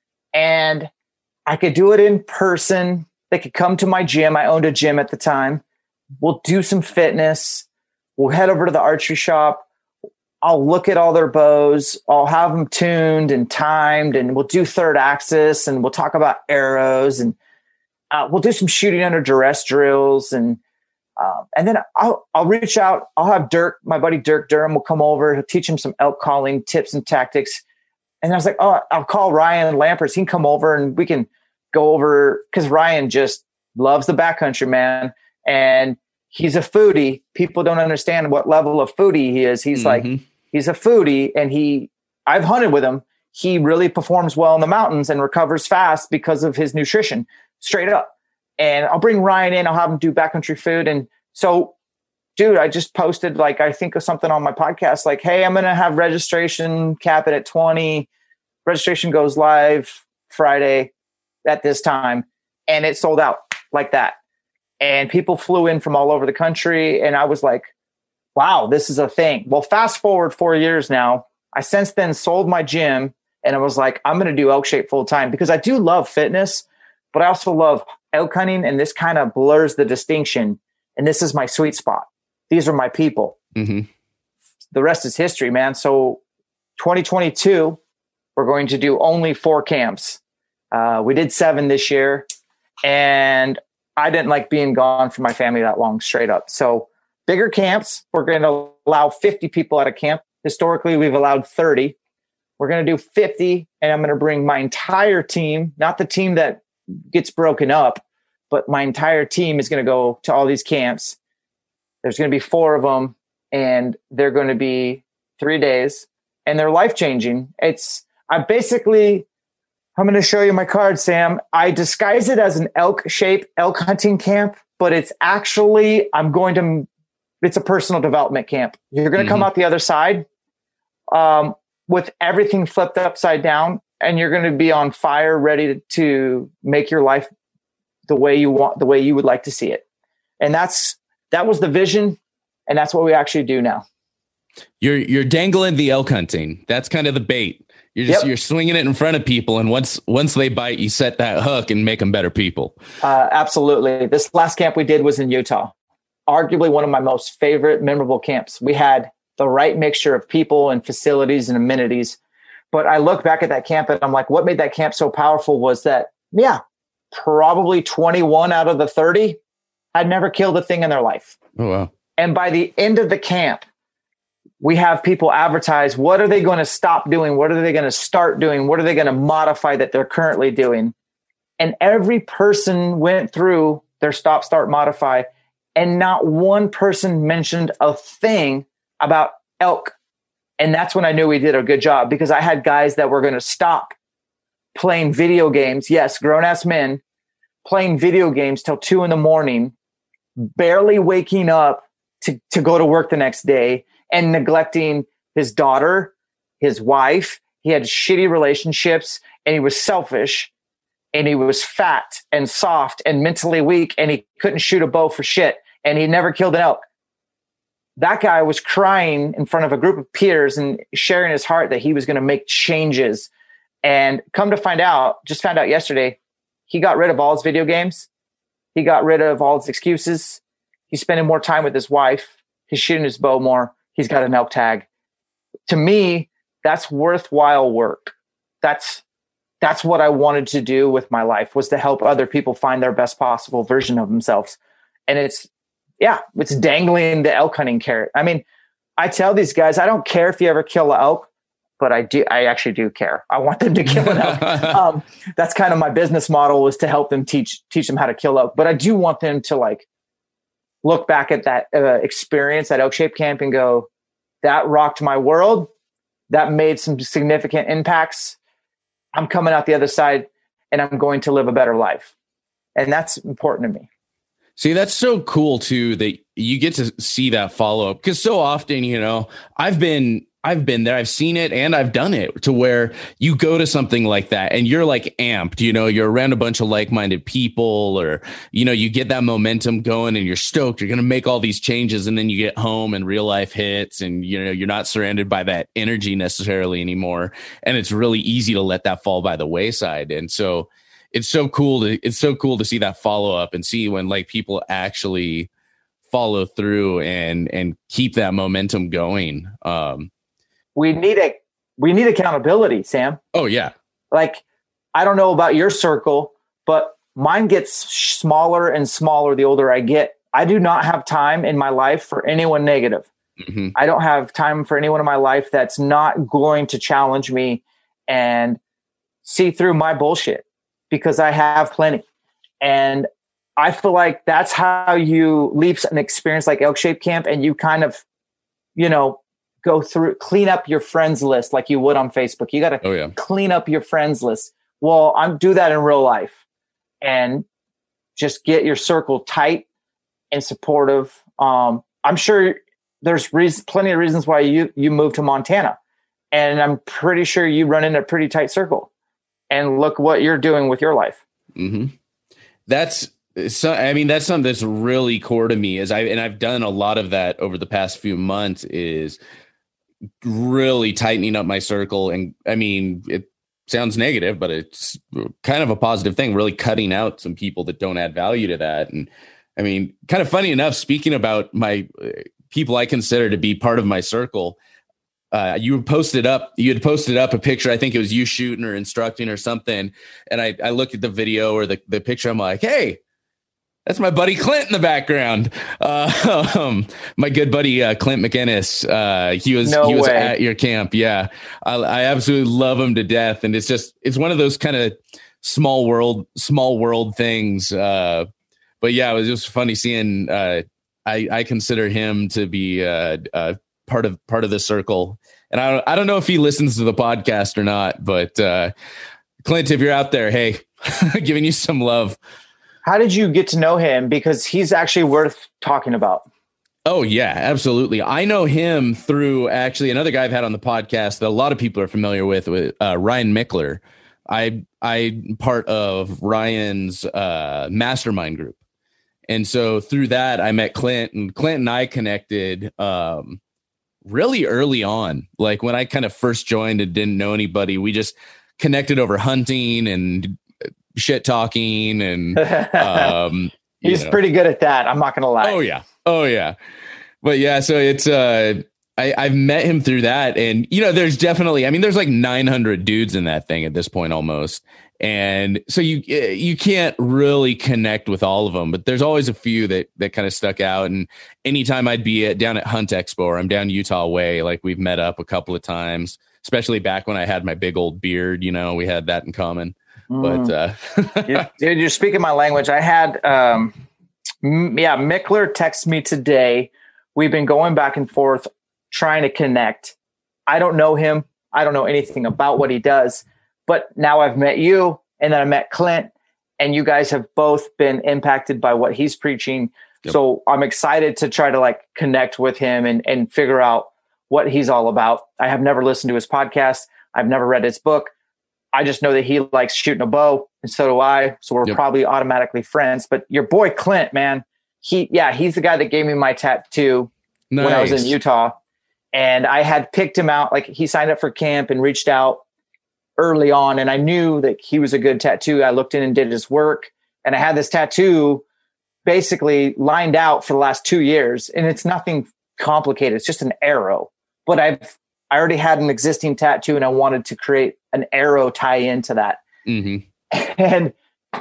And I could do it in person. They could come to my gym. I owned a gym at the time. We'll do some fitness. We'll head over to the archery shop. I'll look at all their bows. I'll have them tuned and timed, and we'll do third axis, and we'll talk about arrows, and uh, we'll do some shooting under duress drills. And uh, and then I'll, I'll reach out. I'll have Dirk, my buddy Dirk Durham will come over. He'll teach him some elk calling tips and tactics. And I was like, oh, I'll call Ryan Lampers. He can come over and we can go over, because Ryan just loves the backcountry, man. And he's a foodie. People don't understand what level of foodie he is. He's mm-hmm. like, he's a foodie, and he, I've hunted with him. He really performs well in the mountains and recovers fast because of his nutrition, straight up. And I'll bring Ryan in. I'll have him do backcountry food. And so, dude, I just posted, like, I think of something on my podcast, like, hey, I'm going to have registration, cap it at twenty. Registration goes live Friday at this time. And it sold out like that. And people flew in from all over the country. And I was like, wow, this is a thing. Well, fast forward four years now, I since then sold my gym, and I was like, I'm going to do Elk Shape full time, because I do love fitness, but I also love elk hunting. And this kind of blurs the distinction. And this is my sweet spot. These are my people. Mm-hmm. The rest is history, man. So twenty twenty-two, we're going to do only four camps. Uh, we did seven this year, and I didn't like being gone from my family that long, straight up. So bigger camps, we're going to allow fifty people at a camp. Historically, we've allowed thirty. We're going to do fifty, and I'm going to bring my entire team, not the team that gets broken up, but my entire team is going to go to all these camps. There's going to be four of them, and they're going to be three days, and they're life-changing. It's, I basically, I'm going to show you my card, Sam. I disguise it as an Elk Shape elk hunting camp, but it's actually, I'm going to, it's a personal development camp. You're going to mm-hmm. come out the other side um, with everything flipped upside down, and you're going to be on fire, ready to, to make your life the way you want, the way you would like to see it. And that's, that was the vision. And that's what we actually do now. You're, you're dangling the elk hunting. That's kind of the bait. You're just, yep. you're swinging it in front of people. And once, once they bite, you set that hook and make them better people. Uh, absolutely. This last camp we did was in Utah. Arguably one of my most favorite, memorable camps. We had the right mixture of people and facilities and amenities. But I look back at that camp and I'm like, what made that camp so powerful was that, yeah, probably twenty-one out of the thirty had never killed a thing in their life. Oh, wow. And by the end of the camp, we have people advertise, what are they going to stop doing? What are they going to start doing? What are they going to modify that they're currently doing? And every person went through their stop, start, modify. and not one person mentioned a thing about elk. And that's when I knew we did a good job, because I had guys that were going to stop playing video games. Yes, grown-ass men playing video games till two in the morning, barely waking up to, to go to work the next day, and neglecting his daughter, his wife. He had shitty relationships, and he was selfish, and he was fat and soft and mentally weak, and he couldn't shoot a bow for shit, and he never killed an elk. That guy was crying in front of a group of peers and sharing his heart that he was going to make changes. And come to find out, just found out yesterday, he got rid of all his video games. He got rid of all his excuses. He's spending more time with his wife. He's shooting his bow more. He's got an elk tag. To me, that's worthwhile work. That's that's what I wanted to do with my life, was to help other people find their best possible version of themselves. And it's, yeah, it's dangling the elk hunting carrot. I mean, I tell these guys, I don't care if you ever kill an elk, but I do. I actually do care. I want them to kill an elk. um, that's kind of my business model, was to help them teach teach them how to kill elk. But I do want them to like look back at that uh, experience at Elk Shape Camp and go, that rocked my world. That made some significant impacts. I'm coming out the other side, and I'm going to live a better life. And that's important to me. See, that's so cool too, that you get to see that follow up, because so often, you know, I've been, I've been there, I've seen it, and I've done it, to where you go to something like that and you're like amped, you know, you're around a bunch of like-minded people, or, you know, you get that momentum going and you're stoked, you're going to make all these changes. And then you get home and real life hits, and, you know, you're not surrounded by that energy necessarily anymore. And it's really easy to let that fall by the wayside. And so it's so cool to, it's so cool to see that follow up and see when like people actually follow through and, and keep that momentum going. Um, We need a we need accountability, Sam. Oh yeah. Like, I don't know about your circle, but mine gets smaller and smaller the older I get. I do not have time in my life for anyone negative. Mm-hmm. I don't have time for anyone in my life that's not going to challenge me and see through my bullshit, because I have plenty. And I feel like that's how you leave an experience like Elk Shape Camp, and you kind of, you know, go through, clean up your friends list like you would on Facebook. You got to oh, yeah. clean up your friends list. Well, I'm do that in real life, and just get your circle tight and supportive. Um, I'm sure there's reason, plenty of reasons why you, you moved to Montana, and I'm pretty sure you run in a pretty tight circle, and look what you're doing with your life. Mm-hmm. That's, so, I mean, that's something that's really core to me, is I, and I've done a lot of that over the past few months, is really tightening up my circle. And I mean, it sounds negative, but it's kind of a positive thing, really cutting out some people that don't add value to that. And I mean, kind of funny enough, speaking about my uh, people I consider to be part of my circle, uh, you posted up, you had posted up a picture. I think it was you shooting or instructing or something. And I, I looked at the video or the, the picture. I'm like, hey, that's my buddy Clint in the background. Uh, um, my good buddy uh, Clint McInnes. Uh, he was no he was way. at your camp. Yeah, I, I absolutely love him to death, and it's just it's one of those kind of small world small world things. Uh, but yeah, it was just funny seeing. Uh, I I consider him to be uh, uh, part of part of the circle, and I don't, I don't know if he listens to the podcast or not. But uh, Clint, if you're out there, hey, giving you some love. How did you get to know him? Because he's actually worth talking about. Oh, yeah, absolutely. I know him through actually another guy I've had on the podcast that a lot of people are familiar with, with uh, Ryan Mickler. I, I'm part of Ryan's uh, mastermind group. And so through that, I met Clint, and Clint and I connected um, really early on. Like when I kind of first joined and didn't know anybody, we just connected over hunting and shit talking, and um he's know. pretty good at that. I'm not gonna lie. Oh yeah. Oh yeah. But yeah, so it's uh I, I've met him through that, and you know, there's definitely, I mean, there's like nine hundred dudes in that thing at this point almost. And so you you can't really connect with all of them, but there's always a few that that kind of stuck out. And anytime I'd be at, down at Hunt Expo, or I'm down Utah Way, like we've met up a couple of times, especially back when I had my big old beard, you know, we had that in common. But uh you, dude, you're speaking my language. I had um M- yeah, Mickler texted me today. We've been going back and forth trying to connect. I don't know him. I don't know anything about what he does. But now I've met you, and then I met Clint, and you guys have both been impacted by what he's preaching. Yep. So I'm excited to try to like connect with him and, and figure out what he's all about. I have never listened to his podcast. I've never read his book. I just know that he likes shooting a bow, and so do I. So we're yep. probably automatically friends. But your boy Clint, man, he yeah, he's the guy that gave me my tattoo nice. when I was in Utah. And I had picked him out. Like, he signed up for camp and reached out early on, and I knew that he was a good tattoo. I looked in and did his work, and I had this tattoo basically lined out for the last two years. And it's nothing complicated. It's just an arrow. But I've I already had an existing tattoo, and I wanted to create an arrow tie into that. Mm-hmm. And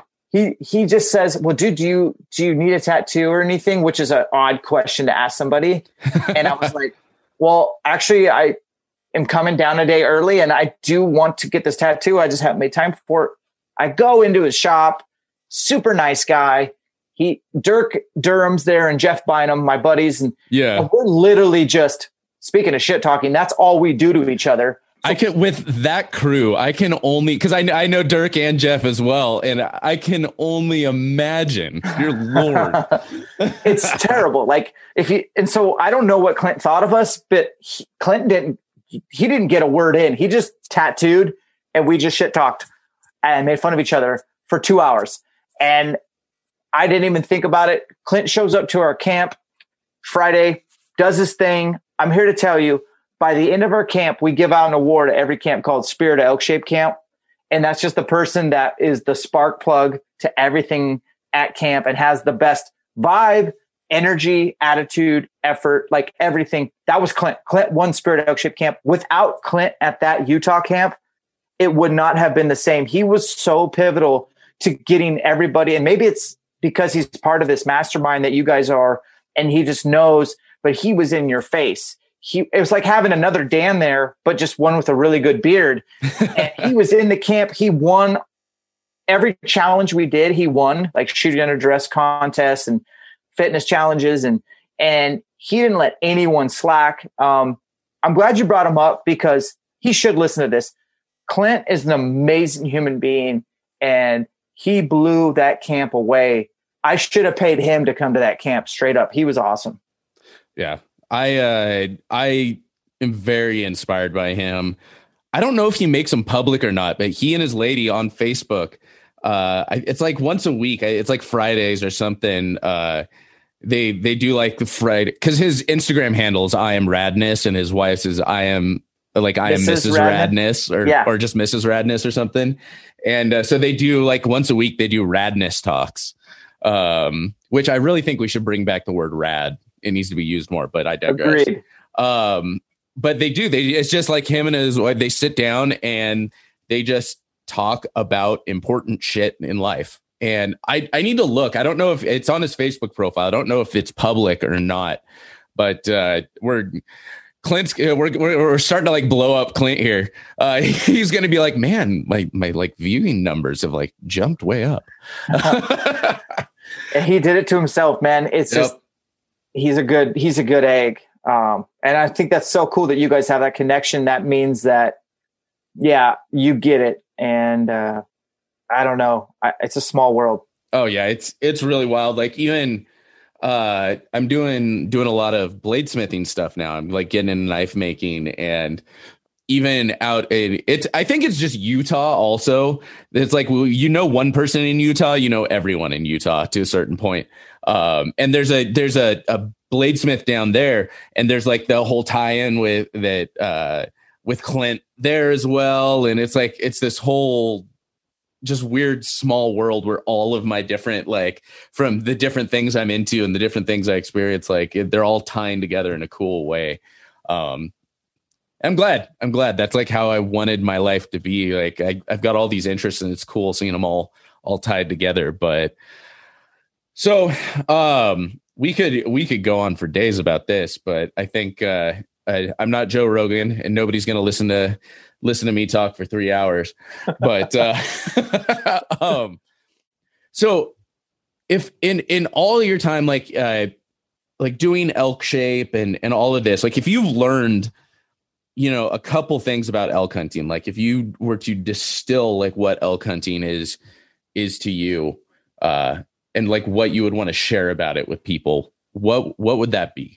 he he just says, well, dude, do you do you need a tattoo or anything? Which is an odd question to ask somebody. And I was like, well, actually, I am coming down a day early, and I do want to get this tattoo. I just haven't made time for it. I go into his shop, super nice guy. He Dirk Durham's there and Jeff Bynum, my buddies. And yeah, we're literally just speaking of shit talking. That's all we do to each other. So, I can, with that crew, I can only, because I, I know Dirk and Jeff as well, and I can only imagine. Your Lord. It's terrible. Like, if you, and so I don't know what Clint thought of us, but he, Clint didn't, he, he didn't get a word in. He just tattooed, and we just shit talked and made fun of each other for two hours. And I didn't even think about it. Clint shows up to our camp Friday, does his thing. I'm here to tell you, by the end of our camp, we give out an award at every camp called Spirit of Elk Shape Camp. And that's just the person that is the spark plug to everything at camp and has the best vibe, energy, attitude, effort, like everything. That was Clint. Clint won Spirit of Elk Shape Camp. Without Clint at that Utah camp, it would not have been the same. He was so pivotal to getting everybody. And maybe it's because he's part of this mastermind that you guys are, and he just knows, but he was in your face. He, it was like having another Dan there, but just one with a really good beard. And he was in the camp. He won every challenge we did. He won, like shooting under duress contests and fitness challenges. And, and he didn't let anyone slack. Um, I'm glad you brought him up because he should listen to this. Clint is an amazing human being, and he blew that camp away. I should have paid him to come to that camp straight up. He was awesome. Yeah. I uh, I am very inspired by him. I don't know if he makes them public or not, but he and his lady on Facebook, uh, I, it's like once a week. It's like Fridays or something. Uh, they they do like the Friday, because his Instagram handle is I am Radness, and his wife's is I am like I am Missus Radness, or yeah. or just Missus Radness or something. And uh, so they do like once a week. They do Radness talks, um, which I really think we should bring back the word rad. It needs to be used more, but I digress. Agreed. Um, but they do. They it's just like him and his wife. They sit down and they just talk about important shit in life. And I, I need to look. I don't know if it's on his Facebook profile. I don't know if it's public or not. But uh, we're Clint's. We're, we're we're starting to like blow up Clint here. Uh, he's going to be like, man, my my like viewing numbers have like jumped way up. And he did it to himself, man. It's yep. just. He's a good, he's a good egg. Um, and I think that's so cool that you guys have that connection. That means that, yeah, you get it. And, uh, I don't know. I, it's a small world. Oh yeah. It's, it's really wild. Like even, uh, I'm doing, doing a lot of bladesmithing stuff now. I'm like getting into knife making, and even out in it's, I think it's just Utah also. It's like, well, you know, one person in Utah, you know, everyone in Utah to a certain point. Um, and there's a, there's a, a bladesmith down there, and there's like the whole tie-in with that, uh, with Clint there as well. And it's like, it's this whole just weird small world where all of my different, like from the different things I'm into and the different things I experience, like they're all tying together in a cool way. Um, I'm glad, I'm glad that's like how I wanted my life to be. Like I, I've got all these interests, and it's cool seeing them all, all tied together. But so um, we could we could go on for days about this, but I think uh, I, I'm not Joe Rogan, and nobody's going to listen to listen to me talk for three hours. But uh, um, so if in, in all your time, like, uh, like doing elk shape and, and all of this, like if you've learned, you know, a couple things about elk hunting, like if you were to distill like what elk hunting is, is to you, uh, and like what you would want to share about it with people, what, what would that be?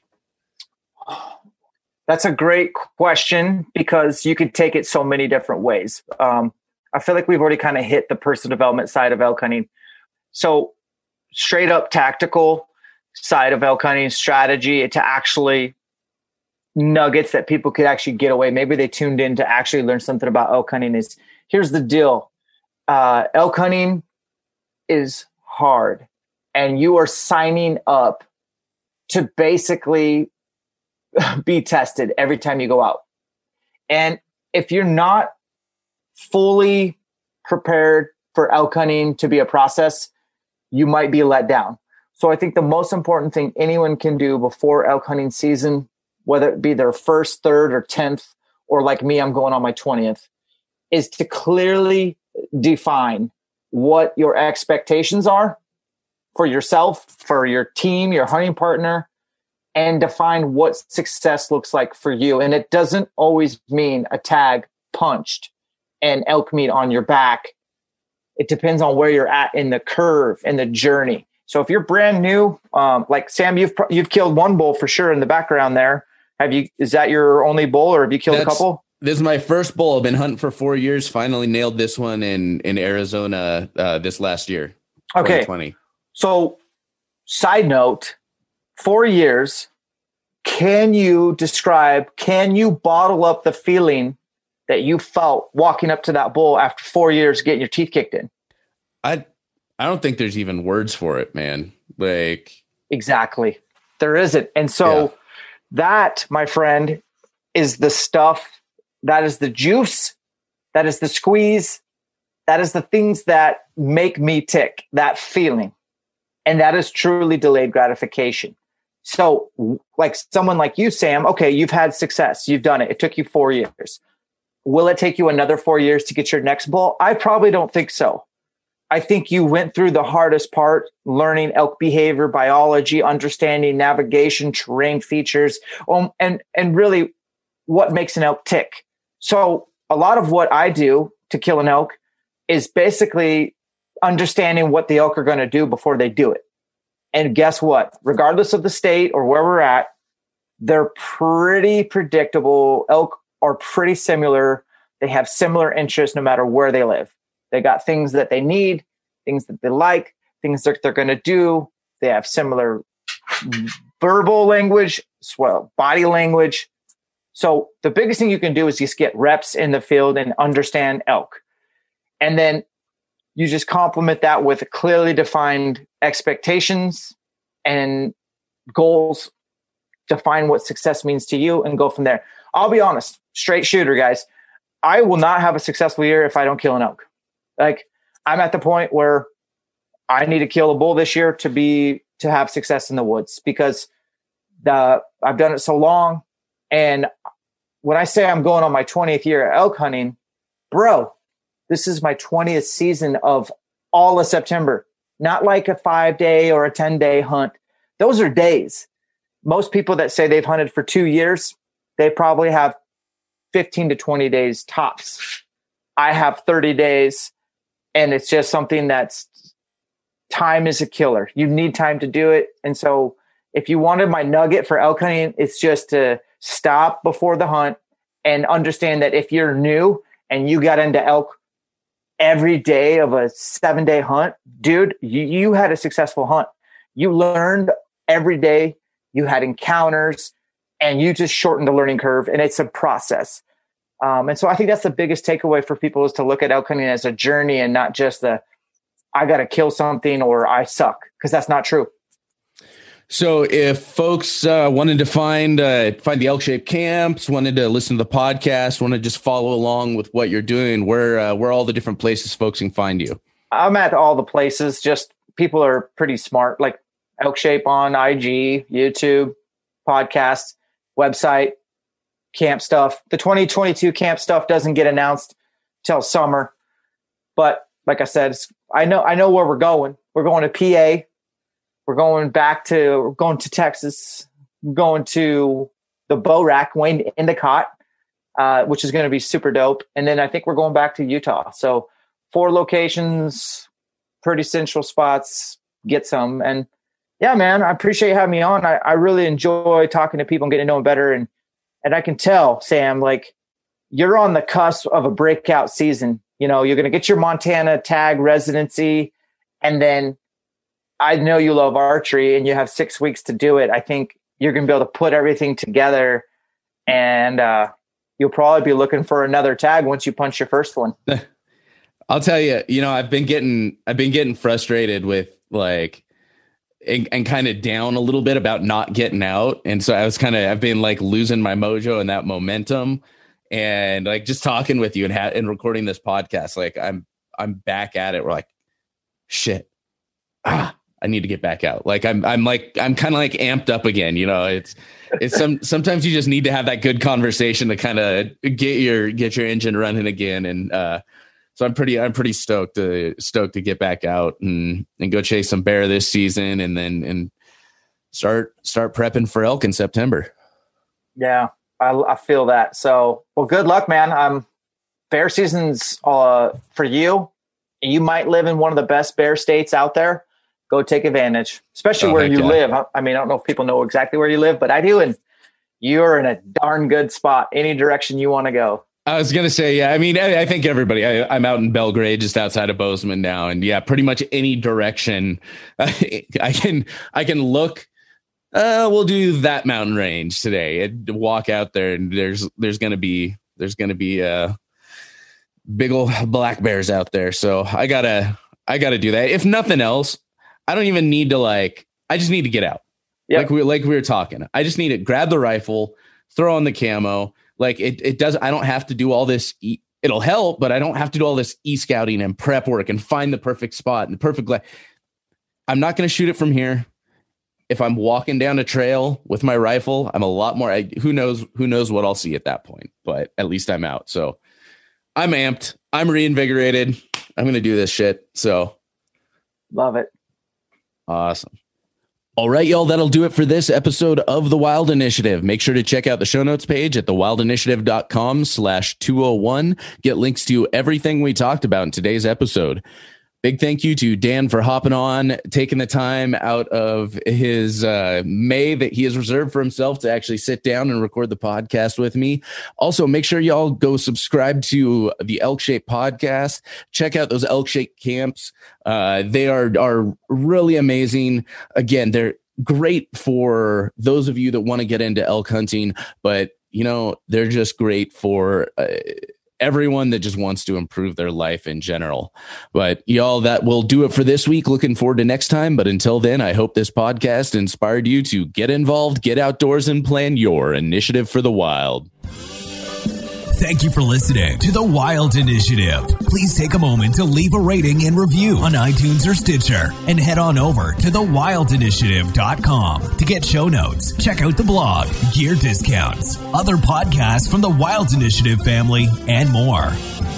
That's a great question because you could take it so many different ways. Um, I feel like we've already kind of hit the personal development side of elk hunting. So straight up tactical side of elk hunting strategy to actually nuggets that people could actually get away. Maybe they tuned in to actually learn something about elk hunting is here's the deal. Uh, elk hunting is hard and you are signing up to basically be tested every time you go out. And if you're not fully prepared for elk hunting to be a process, you might be let down. So I think the most important thing anyone can do before elk hunting season, whether it be their first, third, or tenth, or like me, I'm going on my twentieth, is to clearly define what your expectations are for yourself, for your team, your hunting partner, and define what success looks like for you. And it doesn't always mean a tag punched and elk meat on your back. It depends on where you're at in the curve and the journey. So if you're brand new, um, like Sam, you've you've killed one bull for sure in the background there. Have you? Is that your only bull, or have you killed That's, a couple? This is my first bull. I've been hunting for four years. Finally nailed this one in in Arizona uh, this last year. Okay. So, side note, four years. Can you describe? Can you bottle up the feeling that you felt walking up to that bull after four years getting your teeth kicked in? I I don't think there's even words for it, man. Like exactly, there isn't, and so. Yeah. That, my friend, is the stuff, that is the juice, that is the squeeze, that is the things that make me tick, that feeling. And that is truly delayed gratification. So like someone like you, Sam, okay, you've had success. You've done it. It took you four years. Will it take you another four years to get your next bull? I probably don't think so. I think you went through the hardest part, learning elk behavior, biology, understanding navigation, terrain features, um, and, and really what makes an elk tick. So a lot of what I do to kill an elk is basically understanding what the elk are going to do before they do it. And guess what? Regardless of the state or where we're at, they're pretty predictable. Elk are pretty similar. They have similar interests no matter where they live. They got things that they need, things that they like, things that they're going to do. They have similar verbal language, well, body language. So the biggest thing you can do is just get reps in the field and understand elk. And then you just complement that with clearly defined expectations and goals, define what success means to you, and go from there. I'll be honest, straight shooter, guys. I will not have a successful year if I don't kill an elk. Like, I'm at the point where I need to kill a bull this year to be to have success in the woods, because the I've done it so long. And when I say I'm going on my twentieth year elk hunting, bro, this is my twentieth season of all of September. Not like a five day or a ten day hunt. Those are days. Most people that say they've hunted for two years, they probably have fifteen to twenty days tops. I have thirty days. And it's just something that's time is a killer. You need time to do it. And so if you wanted my nugget for elk hunting, it's just to stop before the hunt and understand that if you're new and you got into elk every day of a seven day hunt, dude, you, you had a successful hunt. You learned every day, you had encounters, and you just shortened the learning curve. And it's a process. Um, and so I think that's the biggest takeaway for people, is to look at elk hunting as a journey and not just the, I got to kill something or I suck, because that's not true. So if folks uh, wanted to find uh, find the Elk Shape camps, wanted to listen to the podcast, want to just follow along with what you're doing, where uh, where are all the different places folks can find you? I'm at all the places. Just people are pretty smart, like Elk Shape on I G, YouTube, podcast, website. Camp stuff. The twenty twenty-two camp stuff doesn't get announced till summer, but like I said, it's, I know I know where we're going. We're going to P A We're going back to, we're going to Texas, we're going to the Bow Rack, Wayne Endicott, uh, which is going to be super dope. And then I think we're going back to Utah. So four locations, pretty central spots, get some. And yeah, man, I appreciate you having me on. I, I really enjoy talking to people and getting to know them better. And, and I can tell, Sam, like you're on the cusp of a breakout season. You know, you're going to get your Montana tag residency, and then I know you love archery and you have six weeks to do it. I think you're going to be able to put everything together, and uh, you'll probably be looking for another tag once you punch your first one. I'll tell you, you know, I've been getting, I've been getting frustrated with like, and, and kind of down a little bit about not getting out. And so I was kind of, I've been like losing my mojo and that momentum, and like just talking with you and ha- and recording this podcast, like I'm, I'm back at it. We're like, shit. Ah, I need to get back out. Like I'm, I'm like, I'm kind of like amped up again. You know, it's, it's some, sometimes you just need to have that good conversation to kind of get your, get your engine running again. And, uh, so I'm pretty, I'm pretty stoked to stoked to get back out and, and go chase some bear this season, and then, and start, start prepping for elk in September. Yeah, I, I feel that. So, well, good luck, man. Um, bear season's, uh, for you. You might live in one of the best bear states out there. Go take advantage, especially oh, where you yeah. live. I mean, I don't know if people know exactly where you live, but I do. And you're in a darn good spot, any direction you want to go. I was going to say, yeah, I mean, I, I think everybody, I, I'm out in Belgrade, just outside of Bozeman now. And yeah, pretty much any direction I, I can, I can look, uh, we'll do that mountain range today and walk out there. And there's, there's going to be, there's going to be a big old black bears out there. So I gotta, I gotta do that. If nothing else, I don't even need to like, I just need to get out. Yep. Like we like we were talking. I just need to grab the rifle, throw on the camo. Like it, it does. I don't have to do all this. E- It'll help, but I don't have to do all this e-scouting and prep work and find the perfect spot and the perfect. Gla- I'm not going to shoot it from here. If I'm walking down a trail with my rifle, I'm a lot more. I, who knows? Who knows what I'll see at that point? But at least I'm out. So I'm amped. I'm reinvigorated. I'm going to do this shit. So love it. Awesome. All right, y'all, that'll do it for this episode of The Wild Initiative. Make sure to check out the show notes page at thewildinitiative.com slash 201. Get links to everything we talked about in today's episode. Big thank you to Dan for hopping on, taking the time out of his uh, May that he has reserved for himself to actually sit down and record the podcast with me. Also, make sure y'all go subscribe to the Elk Shape podcast. Check out those Elk Shape camps. Uh, they are, are really amazing. Again, they're great for those of you that want to get into elk hunting, but, you know, they're just great for uh, everyone that just wants to improve their life in general. But y'all, that will do it for this week. Looking forward to next time. But until then, I hope this podcast inspired you to get involved, get outdoors, and plan your initiative for the wild. Thank you for listening to The Wild Initiative. Please take a moment to leave a rating and review on iTunes or Stitcher, and head on over to the wild initiative dot com to get show notes, check out the blog, gear discounts, other podcasts from the Wild Initiative family, and more.